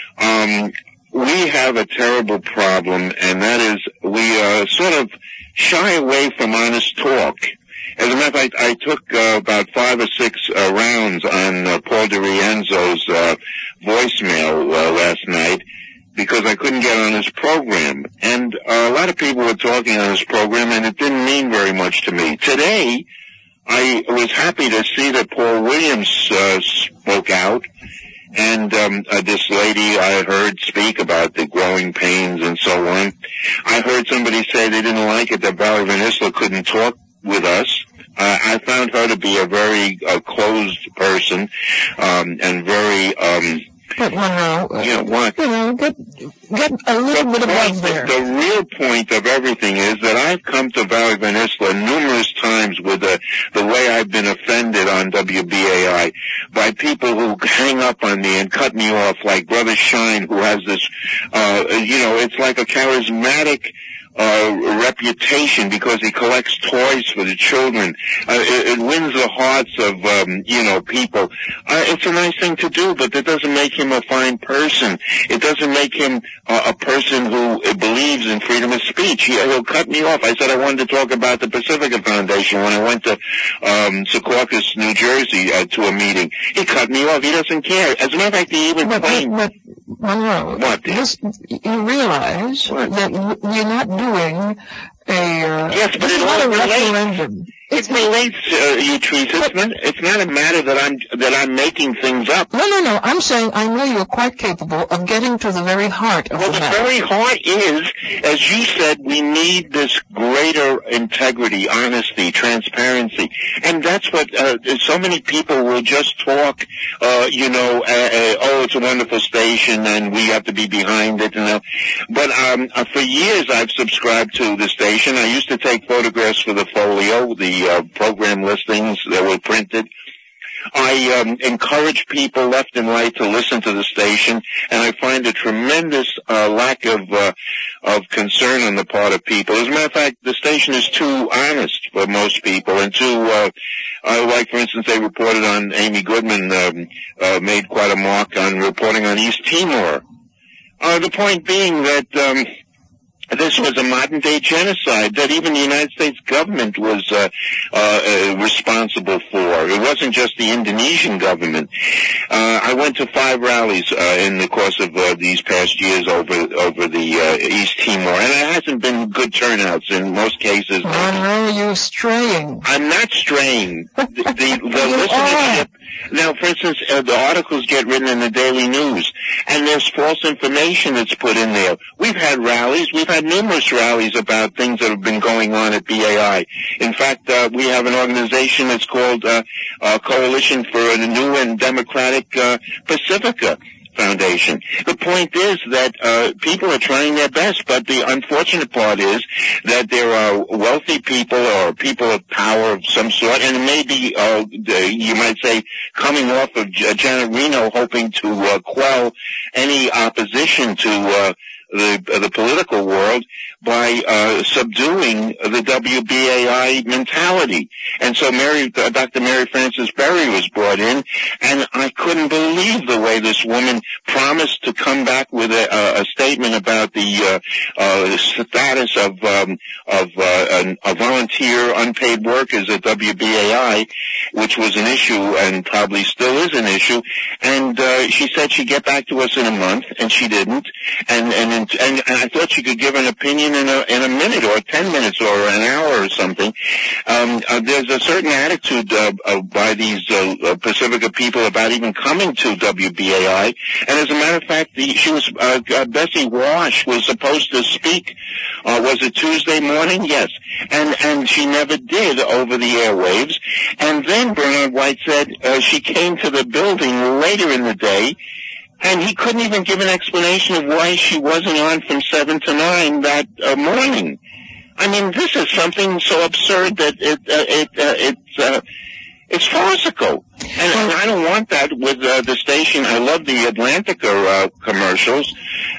we have a terrible problem, and that is we sort of shy away from honest talk. As a matter of fact, I took about 5 or 6 rounds on Paul DiRienzo's voicemail last night because I couldn't get on his program. And a lot of people were talking on his program, and it didn't mean very much to me. Today, I was happy to see that Paul Williams spoke out. And this lady I heard speak about the growing pains and so on. I heard somebody say they didn't like it that Valerie Van Isla couldn't talk with us. I found her to be a very closed person and very But Monroe, what? Get a little bit above there. The real point of everything is that I've come to Valerie Van Isla numerous times with the way I've been offended on WBAI by people who hang up on me and cut me off, like Brother Shine, who has this, it's like a charismatic reputation because he collects toys for the children. It wins the hearts of, people. It's a nice thing to do, but that doesn't make him a fine person. It doesn't make him a person who believes in freedom of speech. He'll cut me off. I said I wanted to talk about the Pacifica Foundation when I went to Secaucus, New Jersey, to a meeting. He cut me off. He doesn't care. As a matter of fact, he even claimed... But Monroe, you realize that you're not doing yes, but it's not a referendum. It relates, Latrice. It's not a matter that I'm making things up. No. I'm saying I know you're quite capable of getting to the very heart of the matter. Well, the very heart is, as you said, we need this greater integrity, honesty, transparency, and that's what so many people will just talk. It's a wonderful station, and we have to be behind it. But for years, I've subscribed to the station. I used to take photographs for the folio, the program listings that were printed. I encourage people left and right to listen to the station, and I find a tremendous lack of concern on the part of people. As a matter of fact, the station is too honest for most people, and too, like for instance, they reported on Amy Goodman, made quite a mark on reporting on East Timor. The point being that this was a modern-day genocide that even the United States government was responsible for. It wasn't just the Indonesian government. I went to 5 rallies in the course of these past years over the East Timor, and it hasn't been good turnouts in most cases. Monroe, you're straying. I'm not straying. The listenership. Now, for instance, the articles get written in the Daily News, and there's false information that's put in there. We've had rallies. We've had numerous rallies about things that have been going on at BAI. In fact, we have an organization that's called Coalition for a New and Democratic Pacifica Foundation. The point is that people are trying their best, but the unfortunate part is that there are wealthy people or people of power of some sort, and it may be, you might say, coming off of Janet Reno, hoping to quell any opposition to the political world by subduing the WBAI mentality. And so Dr. Mary Frances Berry was brought in, and I couldn't believe the way this woman promised to come back with a statement about the status of volunteer unpaid workers at WBAI, which was an issue and probably still is an issue. And she said she'd get back to us in a month, and she didn't. And I thought she could give an opinion in a minute or 10 minutes or an hour or something. There's a certain attitude by these Pacifica people about even coming to WBAI. And as a matter of fact, Bessie Wash was supposed to speak. Was it Tuesday morning? Yes. And she never did over the airwaves. And then Bernard White said she came to the building later in the day, and he couldn't even give an explanation of why she wasn't on from 7 to 9 that morning. I mean, this is something so absurd that it's farcical. And I don't want that with the station. I love the Atlantica commercials.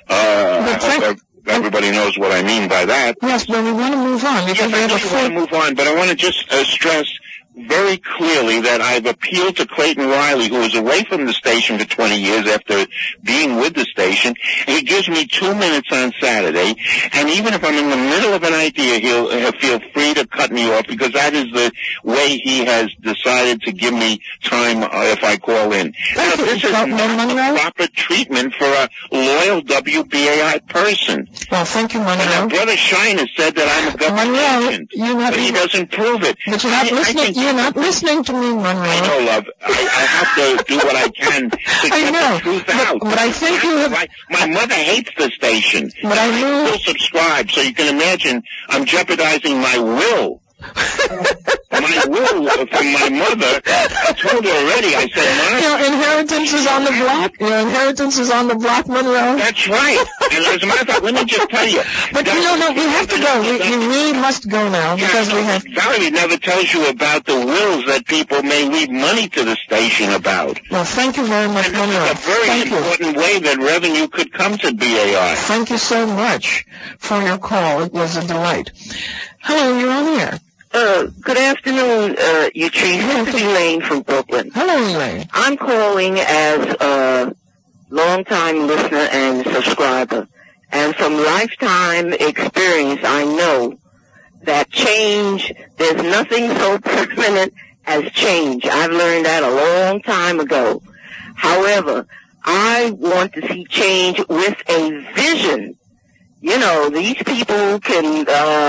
Everybody knows what I mean by that. Yes, but we want to move on. Yes, I do want to move on, but I want to just stress very clearly that I've appealed to Clayton Riley, who was away from the station for 20 years after being with the station. He gives me 2 minutes on Saturday, and even if I'm in the middle of an idea, he'll feel free to cut me off, because that is the way he has decided to give me time if I call in. Now, this is not proper treatment for a loyal WBAI person. Well, thank you, Monroe. And Brother Shiner said that I'm a government agent, but he doesn't prove it. But you're not listening to me, Monroe. I know, love. I have to do what I can to get the truth out. But I think you have... My mother hates the station. But I still subscribe, so you can imagine I'm jeopardizing my will. My will from my mother. I told her already. I said, Mom, your inheritance is on the block. Your inheritance is on the block, Monroe. That's right. And as a matter of fact, let me just tell you. But we have to go. We really must go now, because we have... Valerie never tells you about the wills that people may leave money to the station about. Well, thank you very much, Monroe. And this is a very important way that revenue could come to BAI. Thank you so much for your call. It was a delight. Hello, you're on the air. Good afternoon, Utrice. This is Elaine from Brooklyn. Hello, Elaine. I'm calling as a longtime listener and subscriber. And from lifetime experience, I know that change, there's nothing so permanent as change. I've learned that a long time ago. However, I want to see change with a vision. You know, these people can,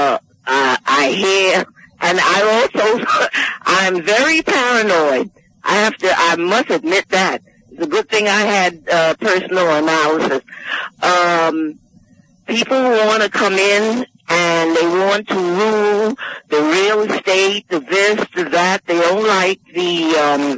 I hear... And I'm very paranoid. I must admit that. It's a good thing I had personal analysis. People want to come in and they want to rule the real estate, the this, the that. They don't like the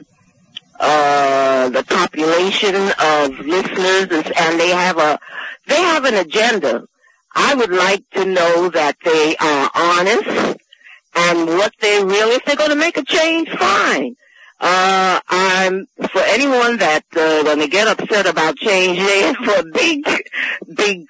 population of listeners, and they have an agenda. I would like to know that they are honest. And what if they're going to make a change, fine. I'm for anyone that when they get upset about change, they have a big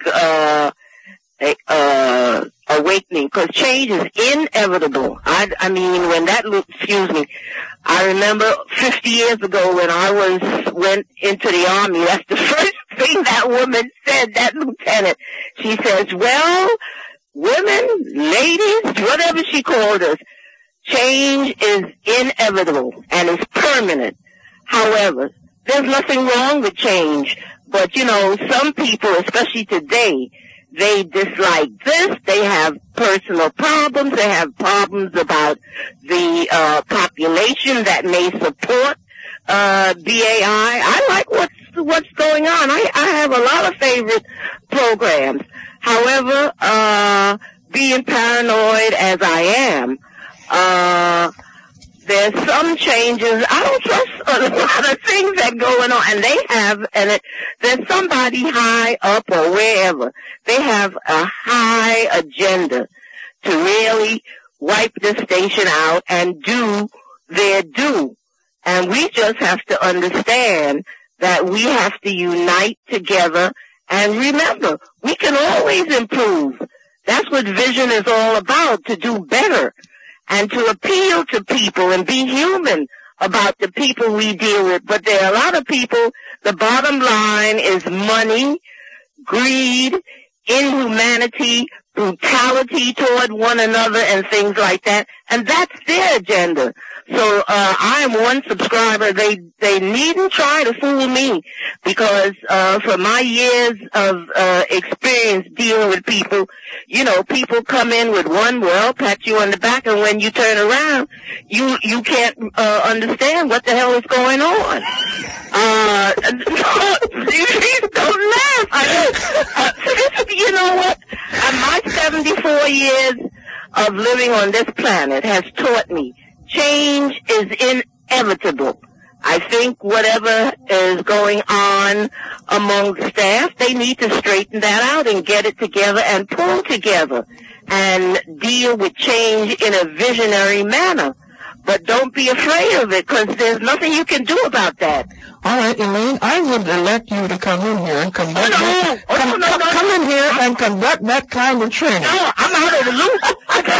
awakening, because change is inevitable. I mean, when that, excuse me, I remember 50 years ago when I went into the Army, that's the first thing that woman said, that lieutenant. She says, well, women, ladies, whatever she called us, change is inevitable and is permanent. However, there's nothing wrong with change, but you know, some people, especially today, they dislike this. They have personal problems. They have problems about the population that may support BAI. I like what's going on. I have a lot of favorite programs. However, being paranoid as I am, there's some changes. I don't trust a lot of things that are going on, and they have, and there's somebody high up or wherever. They have a high agenda to really wipe this station out and do their due. And we just have to understand that we have to unite together and remember, we can always improve. That's what vision is all about, to do better and to appeal to people and be human about the people we deal with. But there are a lot of people, the bottom line is money, greed, inhumanity, brutality toward one another and things like that. And that's their agenda. So I am one subscriber. They needn't try to fool me, because for my years of experience dealing with people, you know, people come in with one, well, pat you on the back, and when you turn around, you can't understand what the hell is going on. Please don't laugh. You know what? My 74 years of living on this planet has taught me change is inevitable. I think whatever is going on among staff, they need to straighten that out and get it together and pull together and deal with change in a visionary manner. But don't be afraid of it, because there's nothing you can do about that. All right, Elaine, I would elect you to come in here and conduct come in here and conduct that kind of training. No, I'm out of the loop.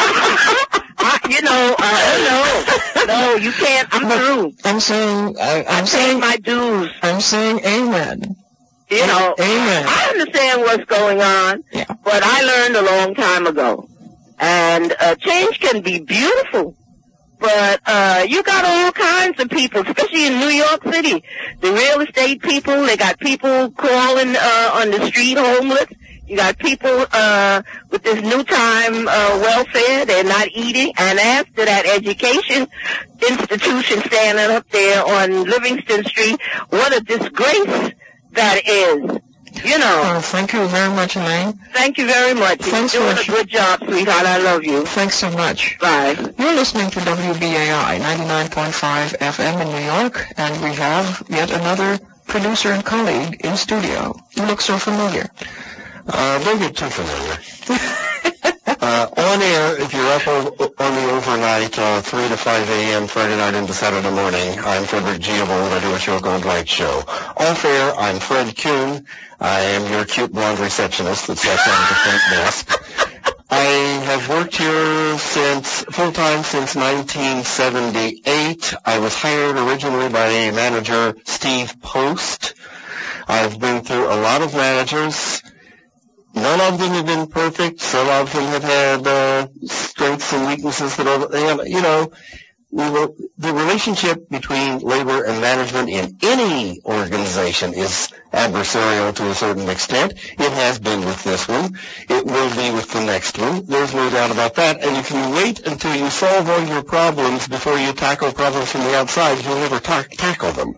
No, you can't. I'm through. I'm saying my dues. I'm saying amen. You know, amen. I understand what's going on, but I learned a long time ago. And change can be beautiful. But you got all kinds of people, especially in New York City. The real estate people, they got people crawling on the street homeless. You got people with this new time welfare, they're not eating. And after that education institution standing up there on Livingston Street, what a disgrace that is. You know. Thank you very much, Elaine. Thank you very much. You're doing a good job, sweetheart. I love you. Thanks so much. Bye. You're listening to WBAI 99.5 FM in New York, and we have yet another producer and colleague in studio. You look so familiar. Don't get too familiar. On air, if you're up on the overnight, 3 to 5 a.m. Friday night into Saturday morning, I'm Frederick Giable, and I do a show called Light Show. Off air, I'm Fred Kuhn. I am your cute blonde receptionist that sits on the front desk. I have worked here full-time since 1978. I was hired originally by manager Steve Post. I've been through a lot of managers. None of them have been perfect. Some of them have had strengths and weaknesses that they have. You know, the relationship between labor and management in any organization is adversarial to a certain extent. It has been with this one. It will be with the next one. There's no doubt about that. And if you wait until you solve all your problems before you tackle problems from the outside, you'll never tackle them.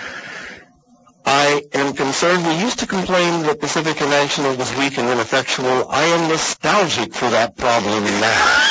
I am concerned. We used to complain that Pacific National was weak and ineffectual. I am nostalgic for that problem now.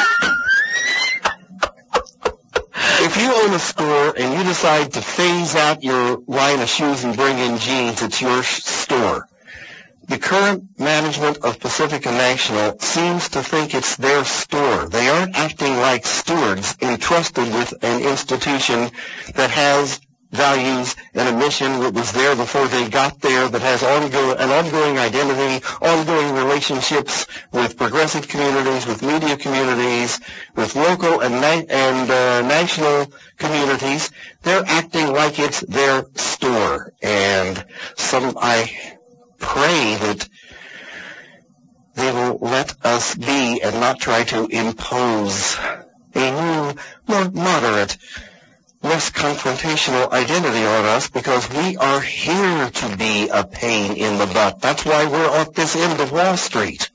If you own a store and you decide to phase out your line of shoes and bring in jeans, it's your store. The current management of Pacifica National seems to think it's their store. They aren't acting like stewards entrusted with an institution that has values and a mission that was there before they got there, that has an ongoing identity, ongoing relationships with progressive communities, with media communities, with local and national communities. They're acting like it's their store. And I pray that they will let us be and not try to impose a new, more moderate, less confrontational identity on us, because we are here to be a pain in the butt. That's why we're at this end of Wall Street.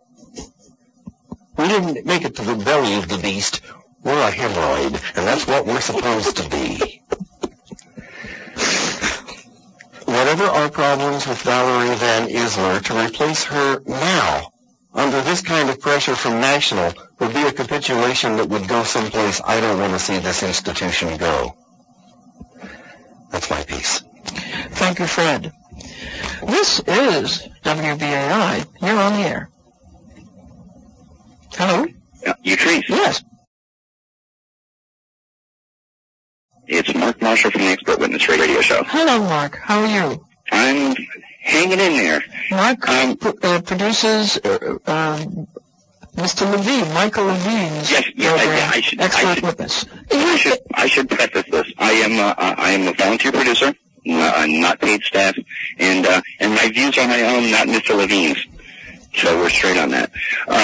We didn't make it to the belly of the beast. We're a hemorrhoid, and that's what we're supposed to be. Whatever our problems with Valerie Van Isler, to replace her now under this kind of pressure from National would be a capitulation that would go someplace I don't want to see this institution go. That's my piece. Thank you, Fred. This is WBAI. You're on the air. Hello? Utrice? Yes. It's Mark Marshall from the Expert Witness Radio Show. Hello, Mark. How are you? I'm hanging in there. Mark produces Mr. Levine, Michael Levine's program, Expert Witness. I should preface this. I am a volunteer producer. I'm not paid staff, and my views are my own, not Mr. Levine's. So we're straight on that.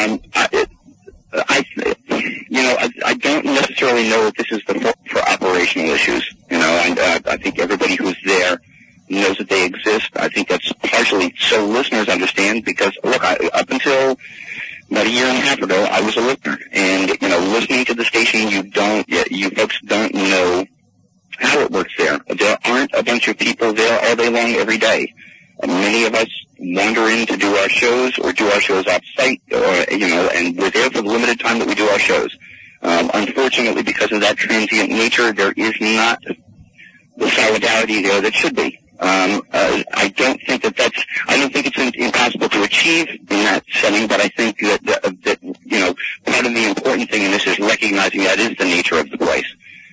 I don't necessarily know if this is for operational issues. I think everybody who's there knows that they exist. I think that's partially so listeners understand, because look, up until about a year and a half ago, I was a listener, and listening to the station, you folks don't know how it works there. There aren't a bunch of people there all day long every day. Many of us wander in to do our shows or do our shows off-site, and we're there for the limited time that we do our shows. Unfortunately, because of that transient nature, there is not the solidarity there that should be. I don't think it's impossible to achieve in that setting, but I think that part of the important thing in this is recognizing that is the nature of the place.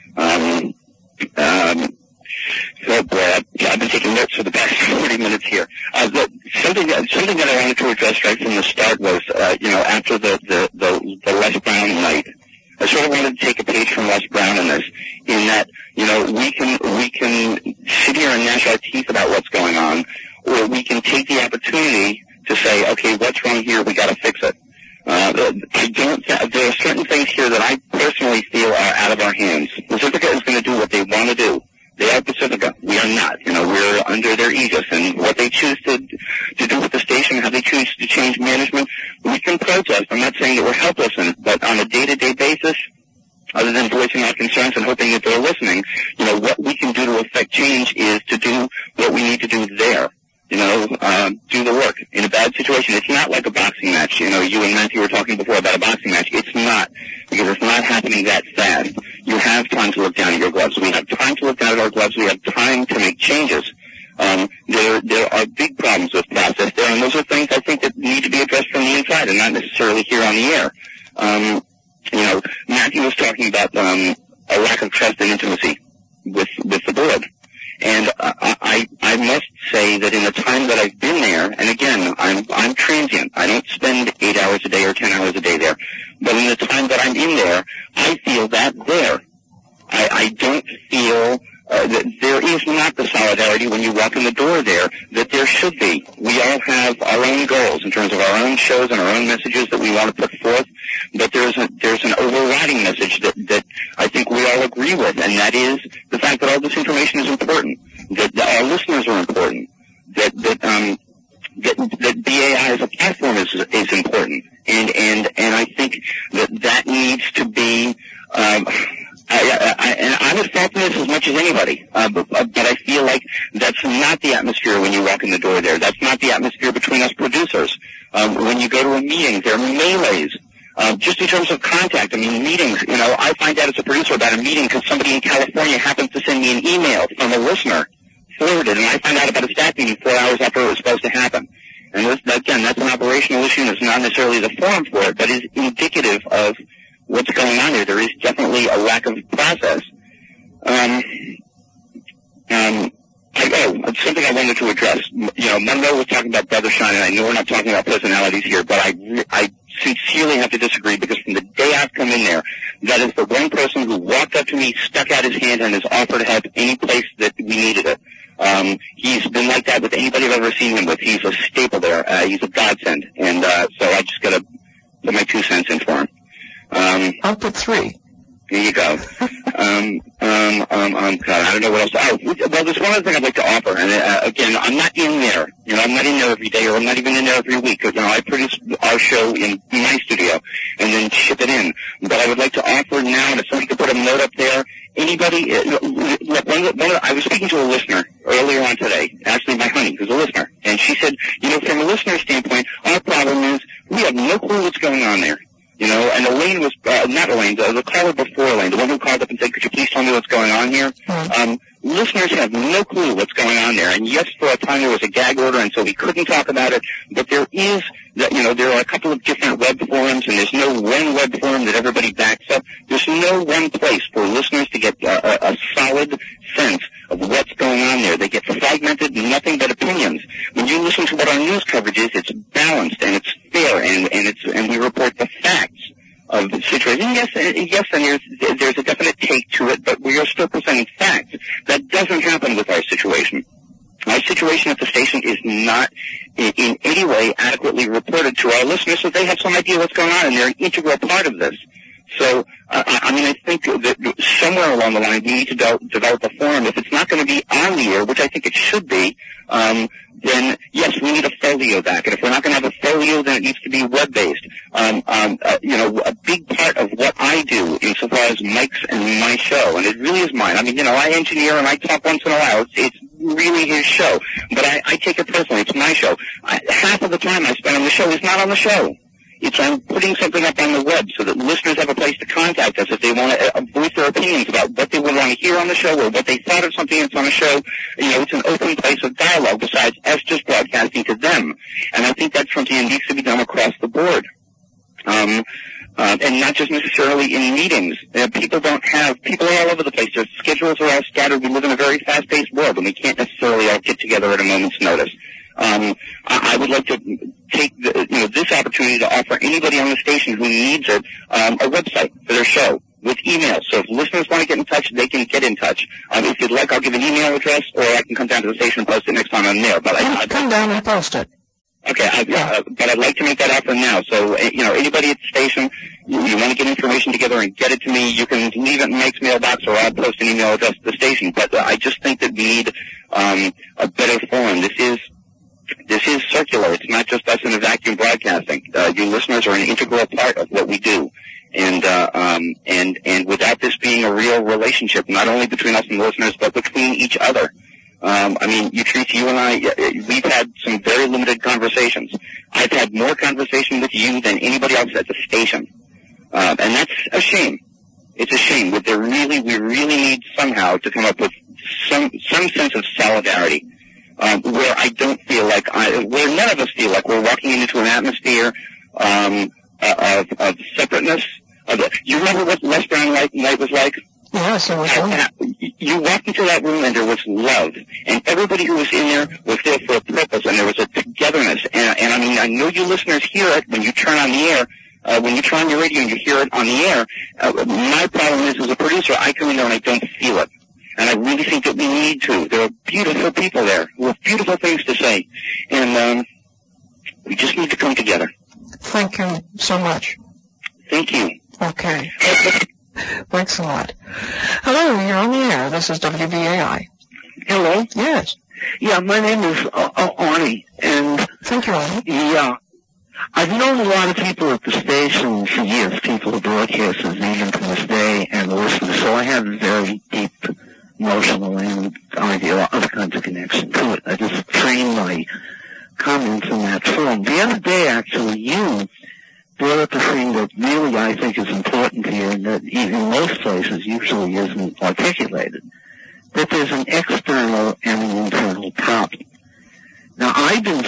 So boy, I've been taking notes for the past 40 minutes here. Something that I wanted to address right from the start was, after the Les Brown night, I sort of wanted to take a page from Les Brown in this, in that, we can sit here and gnash our teeth about what's going on, or we can take the opportunity to say, okay, what's wrong here? We got to fix it. There are certain things here that I personally feel are out of our hands. Pacifica is going to do what they want to do. They are Pacifica. We are not. We're under their aegis, and what they choose to do with the station, how they choose to change management, we can protest. I'm not saying that we're helpless in it, but on a day-to-day basis, other than voicing our concerns and hoping that they're listening, what we can do to affect change is to do what we need to do there. Do the work. In a bad situation, it's not like a boxing match. You and Matthew were talking before about a boxing match. It's not, because it's not happening that fast. You have time to look down at your gloves. We have time to look down at our gloves. We have time to make changes. There are big problems with process there, and those are things I think that need to be addressed from the inside and not necessarily here on the air. Matthew was talking about a lack of trust and intimacy with the board. And I must say that in the time that I've been there, and again, I'm transient. I don't spend 8 hours a day or 10 hours a day there. But in the time that I'm in there, I feel that there. I don't feel that there is not the solidarity when you walk in the door there that there should be. We all have our own goals in terms of our own shows and our own messages that we want to put forth, but there's an overriding message that I think we all agree with, and that is the fact that all this information is important, that our listeners are important, that BAI as a platform is important, and I think that needs to be. I would fault this as much as anybody, but I feel like that's not the atmosphere when you walk in the door there. That's not the atmosphere between us producers. When you go to a meeting, there are melees. Just in terms of contact, meetings, I find out as a producer about a meeting because somebody in California happens to send me an email from a listener, forwarded, and I find out about a staff meeting 4 hours after it was supposed to happen. And again, that's an operational issue, and it's not necessarily the forum for it, but is indicative of what's going on there. There is definitely a lack of process. Something I wanted to address. Monroe was talking about Brothershine, and I know we're not talking about personalities here, but I sincerely have to disagree, because from the day I've come in there, that is the one person who walked up to me, stuck out his hand, and has offered to have any place that we needed it. He's been like that with anybody I've ever seen him with. He's a staple there. He's a godsend. And so I just got to put my 2 cents in for him. I'll put 3. There you go. God, I don't know what else. Well, there's one other thing I'd like to offer, and again, I'm not in there. I'm not in there every day, or I'm not even in there every week. I produce our show in my studio and then ship it in. But I would like to offer now, and if somebody could put a note up there, anybody, look, I was speaking to a listener earlier on today, actually my honey, who's a listener, and she said, from a listener standpoint, our problem is we have no clue what's going on there. And Elaine was, not Elaine, the caller before Elaine, the one who called up and said, could you please tell me what's going on here? Listeners have no clue what's going on there. And yes, for a time there was a gag order, and so we couldn't talk about it, but there are a couple of different web forums, and there's no one web forum that everybody backs up. There's no one place for listeners to get a solid sense of what's going on there. They get fragmented, nothing but opinions. When you listen to what our news coverage is, it's balanced and it's fair, and we report the facts of the situation. Yes, and there's a definite take to it, but we are still presenting facts. That doesn't happen with our situation. Our situation at the station is not in any way adequately reported to our listeners, so they have some idea what's going on, and they're an integral part of this. So, I think that somewhere along the line we need to develop a forum. If it's not going to be on the air, which I think it should be, then yes, we need a folio back. And if we're not going to have a folio, then it needs to be web-based. A big part of what I do insofar as Mike's and my show, and it really is mine. I engineer and I talk once in a while. It's really his show. But I take it personally. It's my show. Half of the time I spend on the show is not on the show. It's I'm putting something up on the web so that listeners have a place to contact us if they want to voice their opinions about what they would want to hear on the show or what they thought of something that's on the show. It's an open place of dialogue besides us just broadcasting to them. And I think that's something that needs to be done across the board. And not just necessarily in meetings. People are all over the place. Their schedules are all scattered. We live in a very fast-paced world, and we can't necessarily all get together at a moment's notice. I would like to take this opportunity to offer anybody on the station who needs it a website for their show with email. So if listeners want to get in touch, they can get in touch. If you'd like, I'll give an email address, or I can come down to the station and post it next time I'm there. But come down and post it. Okay, but I'd like to make that offer now. So, anybody at the station, you want to get information together and get it to me, you can leave it in Mike's mailbox, or I'll post an email address to the station. But I just think that we need a better forum. This is circular. It's not just us in a vacuum broadcasting. You listeners are an integral part of what we do. And without this being a real relationship, not only between us and the listeners, but between each other. Yatrice, you and I, we've had some very limited conversations. I've had more conversation with you than anybody else at the station. And that's a shame. It's a shame. We really need somehow to come up with some sense of solidarity. Where I don't feel like where none of us feel like we're walking into an atmosphere of separateness. You remember what Les Brown Night was like? Yes, it was. You walked into that room and there was love, and everybody who was in there was there for a purpose, and there was a togetherness. And I know you listeners hear it when you turn on the air. When you turn on your radio and you hear it on the air. My problem is, as a producer, I come in there and I don't feel it. And I really think that we need to. There are beautiful people there who have beautiful things to say. And we just need to come together. Thank you so much. Thank you. Okay. Thanks a lot. Hello, you're on the air. This is WBAI. Hello? Yes. Yeah, my name is Arnie. And thank you, Arnie. Yeah. I've known a lot of people at the station for years, people, broadcasters, even to this day, and listeners, so I have very deep emotional and other kinds of connection to it. I just frame my comments in that form. The other day, actually, you brought up a thing that really I think is important here, and that even most places usually isn't articulated, that there's an external and an internal problem. Now, I've been feeling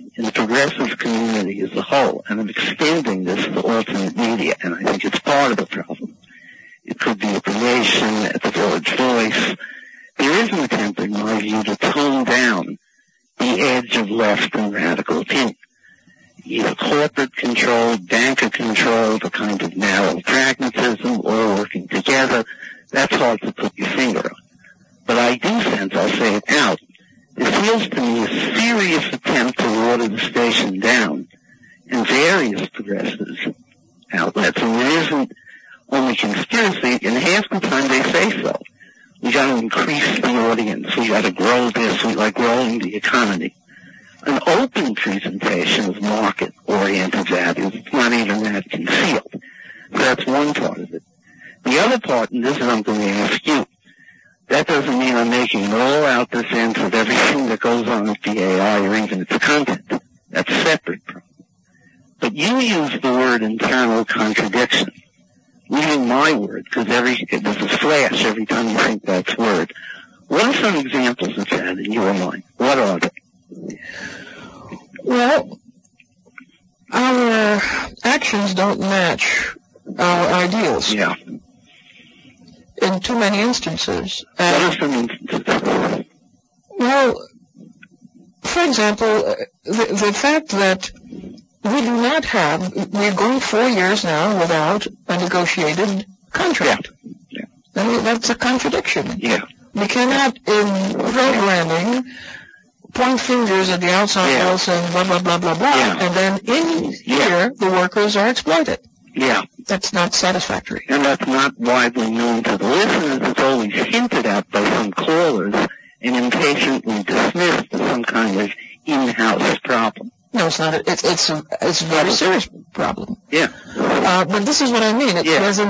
in the progressive community as a whole, and I'm extending this to alternate media, and I think it's part of the problem. It could be at the Nation, at the Village Voice. There is an attempt, in my view, to tone down the edge of left and radical opinion. Either corporate-controlled, banker-controlled, a kind of narrow pragmatism, all working together. That's hard to put your finger on. But I do sense, I'll say it out, it feels to me a serious attempt to water the station down in various progressive outlets. And it isn't only conspiracy, and half the time they say so. We got to increase the audience. We got to grow this. We like growing the economy. An open presentation of market-oriented values, it's not even that concealed. So that's one part of it. The other part, and this is what I'm going to ask you, that doesn't mean I'm making an all-out defense of everything that goes on with the AI or even its content. That's a separate problem. But you use the word internal contradiction. Using my word, because there's a flash every time you think that word. What are some examples of that in your mind? What are they? Well, our actions don't match our ideals. Yeah. In too many instances. What are some instances? Well, for example, the fact that we do not have, we're going 4 years now without a negotiated contract. Yeah. I mean, that's a contradiction. Yeah. We cannot, in programming, point fingers at the outside world saying blah, blah, blah, blah, blah, and then in here, the workers are exploited. Yeah. That's not satisfactory. And that's not widely known to the listeners. It's always hinted at by some callers and impatiently dismissed as some kind of in-house problem. No, it's not. It's a very serious problem. Yeah. But this is what I mean. There are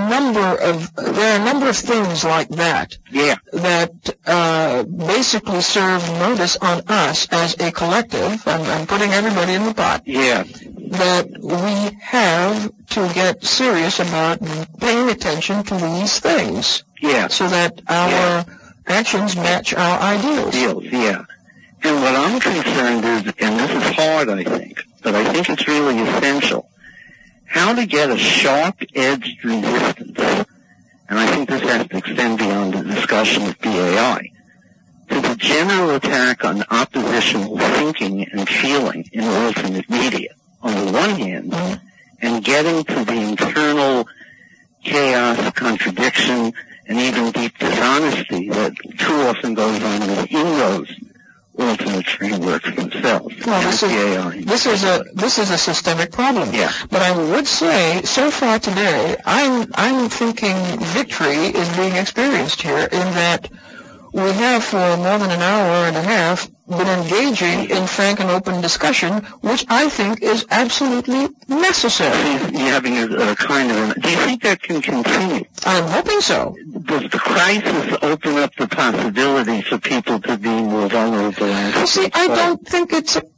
a number of things like that. Yeah. That basically serve notice on us as a collective. I'm putting everybody in the pot. Yeah. That we have to get serious about paying attention to these things. Yeah. So that our actions match our ideals. Yeah. And what I'm concerned is, and this is hard, I think, but I think it's really essential, how to get a sharp-edged resistance, and I think this has to extend beyond the discussion of BAI, to the general attack on oppositional thinking and feeling in alternate media, on the one hand, and getting to the internal chaos, contradiction, and even deep dishonesty that too often goes on within those alternate frameworks themselves. Well, this is a systemic problem. Yeah. But I would say, so far today, I'm thinking victory is being experienced here in that we have for more than an hour and a half been engaging in frank and open discussion, which I think is absolutely necessary. You're having a kind of do you think that can continue? I'm hoping so. Does the crisis open up the possibility for people to be more vulnerable? See, I don't think it's a...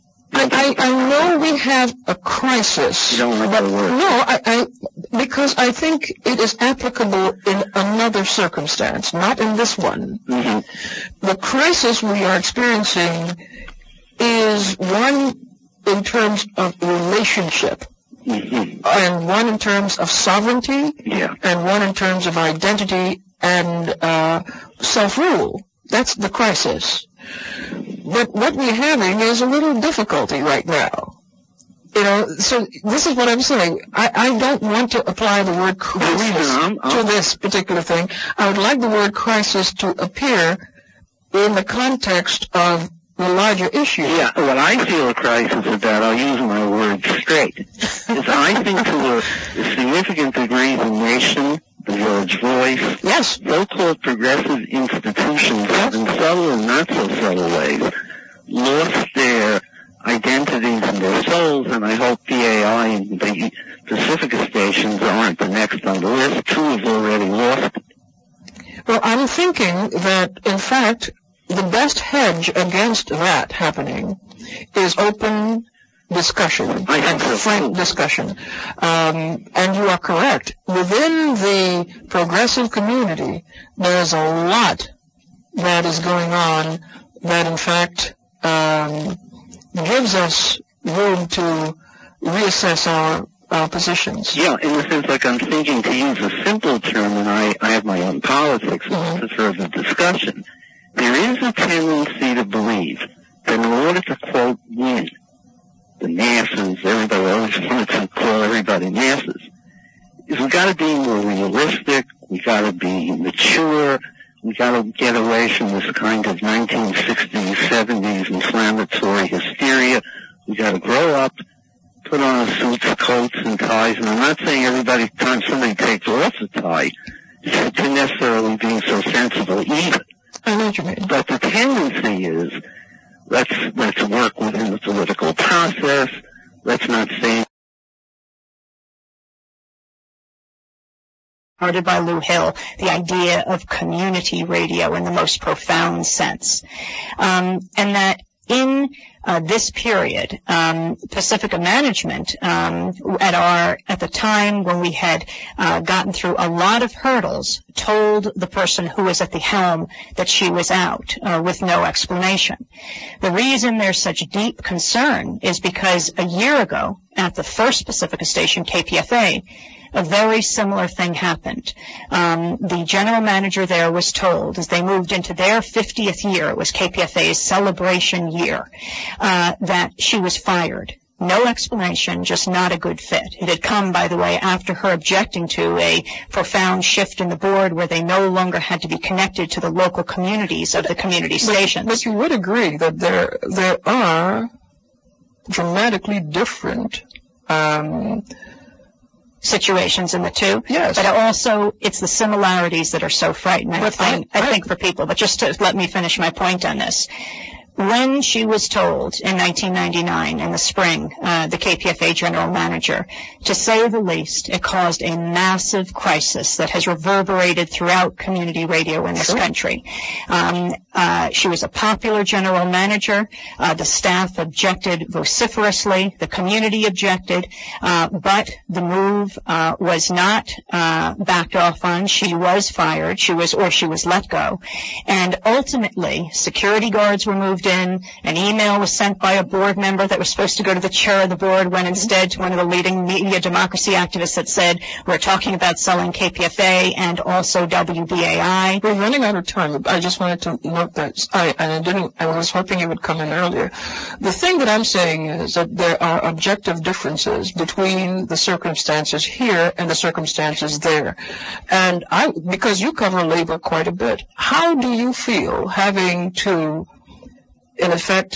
I know we have a crisis. You don't like the word. No, because I think it is applicable in another circumstance, not in this one. Mm-hmm. The crisis we are experiencing is one in terms of relationship, and one in terms of sovereignty, and one in terms of identity and self-rule. That's the crisis. But what we're having is a little difficulty right now. So this is what I'm saying. I don't want to apply the word crisis to this particular thing. I would like the word crisis to appear in the context of the larger issue. Yeah, what I feel a crisis about, I'll use my words straight, is I think to a significant degree the Nation, the Village Voice, so-called progressive institutions have in subtle and not so subtle ways lost their identities and their souls, and I hope BAI and the Pacifica stations aren't the next on the list. Two have already lost it. Well, I'm thinking that, in fact, the best hedge against that happening is open discussion and frank discussion. And you are correct. Within the progressive community, there's a lot that is going on that, in fact, gives gives us room to reassess our positions. Yeah, in the sense, like I'm thinking, to use a simple term, and I have my own politics, Mm-hmm. to further discussion, there is a tendency to believe that in order to, quote, win, the masses, everybody always wants to call everybody masses, is we got to be more realistic, we got to be mature, we got to get away from this kind of 1960s, 70s inflammatory hysteria. We got to grow up, put on suits, coats, and ties. And I'm not saying every time somebody takes off a tie to necessarily being so sensible either. I know what you mean. But the tendency is let's work within the political process. Let's not say. Started by Lou Hill, the idea of community radio in the most profound sense. And that in this period, Pacifica Management, at the time when we had gotten through a lot of hurdles, told the person who was at the helm that she was out with no explanation. The reason there's such deep concern is because a year ago, at the first Pacifica station, KPFA, a very similar thing happened. The general manager there was told, as they moved into their 50th year, it was KPFA's celebration year, that she was fired. No explanation, just not a good fit. It had come, by the way, after her objecting to a profound shift in the board where they no longer had to be connected to the local communities of the community stations. But you would agree that there are dramatically different situations in the two. Yes. But also, it's the similarities that are so frightening, I think, for people. But just to let me finish my point on this. When she was told in 1999, in the spring, the KPFA general manager, to say the least, it caused a massive crisis that has reverberated throughout community radio in this country. She was a popular general manager. The staff objected vociferously. The community objected. But the move was not backed off on. She was fired. She was let go. And ultimately, security guards were moved in. An email was sent by a board member that was supposed to go to the chair of the board, went instead to one of the leading media democracy activists that said, we're talking about selling KPFA and also WBAI. We're running out of time. I just wanted to note that. I was hoping you would come in earlier. The thing that I'm saying is that there are objective differences between the circumstances here and the circumstances there. And because you cover labor quite a bit, how do you feel having to, in effect,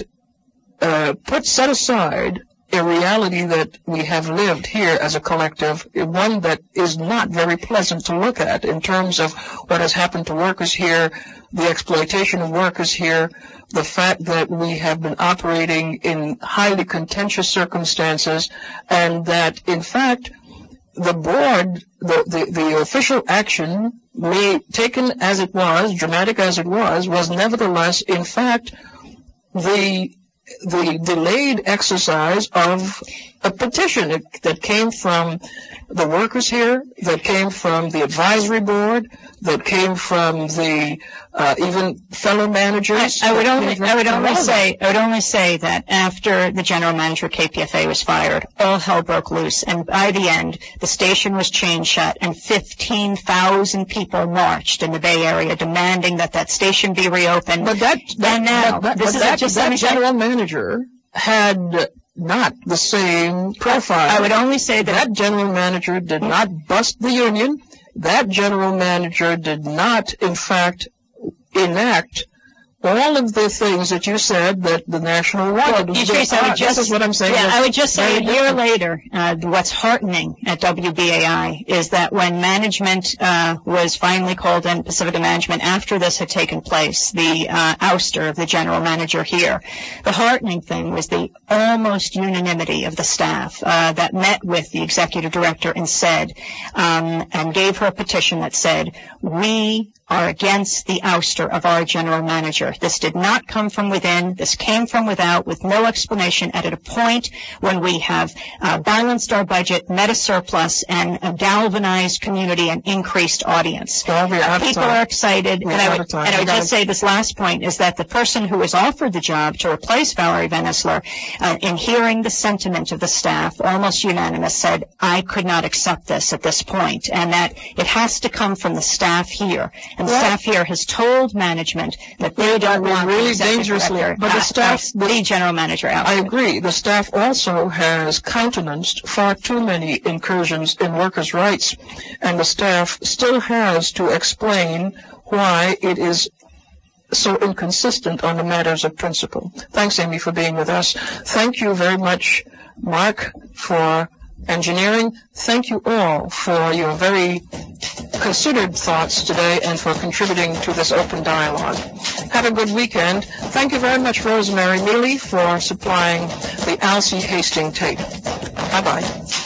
set aside a reality that we have lived here as a collective, one that is not very pleasant to look at in terms of what has happened to workers here, the exploitation of workers here, the fact that we have been operating in highly contentious circumstances, and that, in fact, the board, the official action, taken as it was, dramatic as it was nevertheless, in fact, the delayed exercise of a petition that came from the workers here, that came from the advisory board, that came from the even fellow managers. I would only say that after the general manager of KPFA was fired, all hell broke loose, and by the end, the station was chain shut, and 15,000 people marched in the Bay Area demanding that station be reopened. But that general manager had not the same profile. I would only say that general manager did not bust the union. That general manager did not, in fact, enact all of the things that you said that the national wanted. This is what I'm saying. Yeah, I would just say a year later, what's heartening at WBAI is that when management was finally called in, Pacifica Management, after this had taken place, the ouster of the general manager here, the heartening thing was the almost unanimity of the staff that met with the executive director and said, and gave her a petition that said, we are against the ouster of our general manager. This did not come from within. This came from without with no explanation at a point when we have balanced our budget, met a surplus, and galvanized community and increased audience. People are excited. And I would just say this last point is that the person who was offered the job to replace Valerie Van Isler, in hearing the sentiment of the staff, almost unanimous, said, I could not accept this at this point, and that it has to come from the staff here. And the staff here has told management that they don't want really dangerously, but the staff, the general manager out. I agree. The staff also has countenanced far too many incursions in workers' rights, and the staff still has to explain why it is so inconsistent on the matters of principle. Thanks, Amy, for being with us. Thank you very much, Mark, for engineering. Thank you all for your very considered thoughts today and for contributing to this open dialogue. Have a good weekend. Thank you very much, Rosemary Mealy, for supplying the Alcee Hastings tape. Bye-bye.